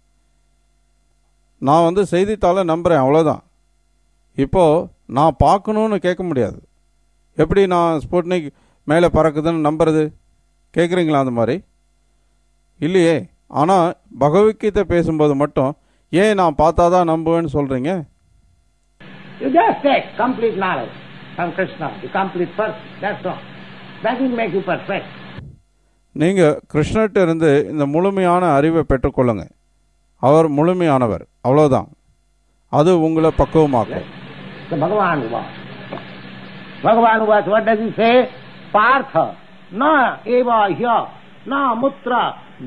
நான் செய்தித்தாளை நம்புகிறேன், அவ்வளோதான். இப்போது நான் பார்க்கணுன்னு கேட்க முடியாது. எப்படி நான் ஸ்புட்னிக் மேலே பறக்குதுன்னு நம்புறது? கேட்குறீங்களா அந்த மாதிரி? இல்லையே. ஆனால் பகவத்கீதை பேசும்போது மட்டும் ஏன் நான் பார்த்தா தான் நம்புவேன்னு சொல்கிறீங்க? You just take complete knowledge from Krishna, the complete person. That's all. That will make you perfect. நீங்கள் கிருஷ்ணர்கிட்ட இருந்து இந்த முழுமையான அறிவை பெற்றுக்கொள்ளுங்க. அவர் முழுமையானவர், அவ்வளோதான். அது உங்களை பக்குவமாக்கும். Bhagavan Uvacha, what does he say? Partha, na eva hya, na mutra,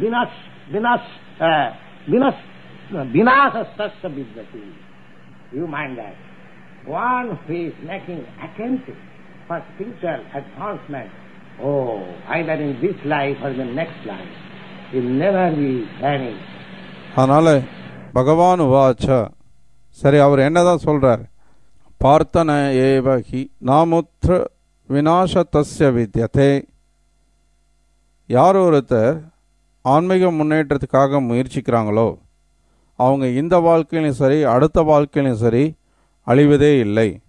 vinasastasya vidyati. You mind that. One who is making attentive for spiritual advancement, oh, either in this life or the next life, will never be vanished. அதனால் பகவான் உவாச்ச, சரி, அவர் என்னதான் சொல்கிறார்? பார்த்தன ஏவஹி நாமுத்ர விநாசதஸ்ய வித்யதே. யார் ஒருத்தர் ஆன்மீக முன்னேற்றத்துக்காக முயற்சிக்கிறாங்களோ அவங்க இந்த வாழ்க்கையிலும் சரி அடுத்த வாழ்க்கையிலும் சரி அழிவதே இல்லை.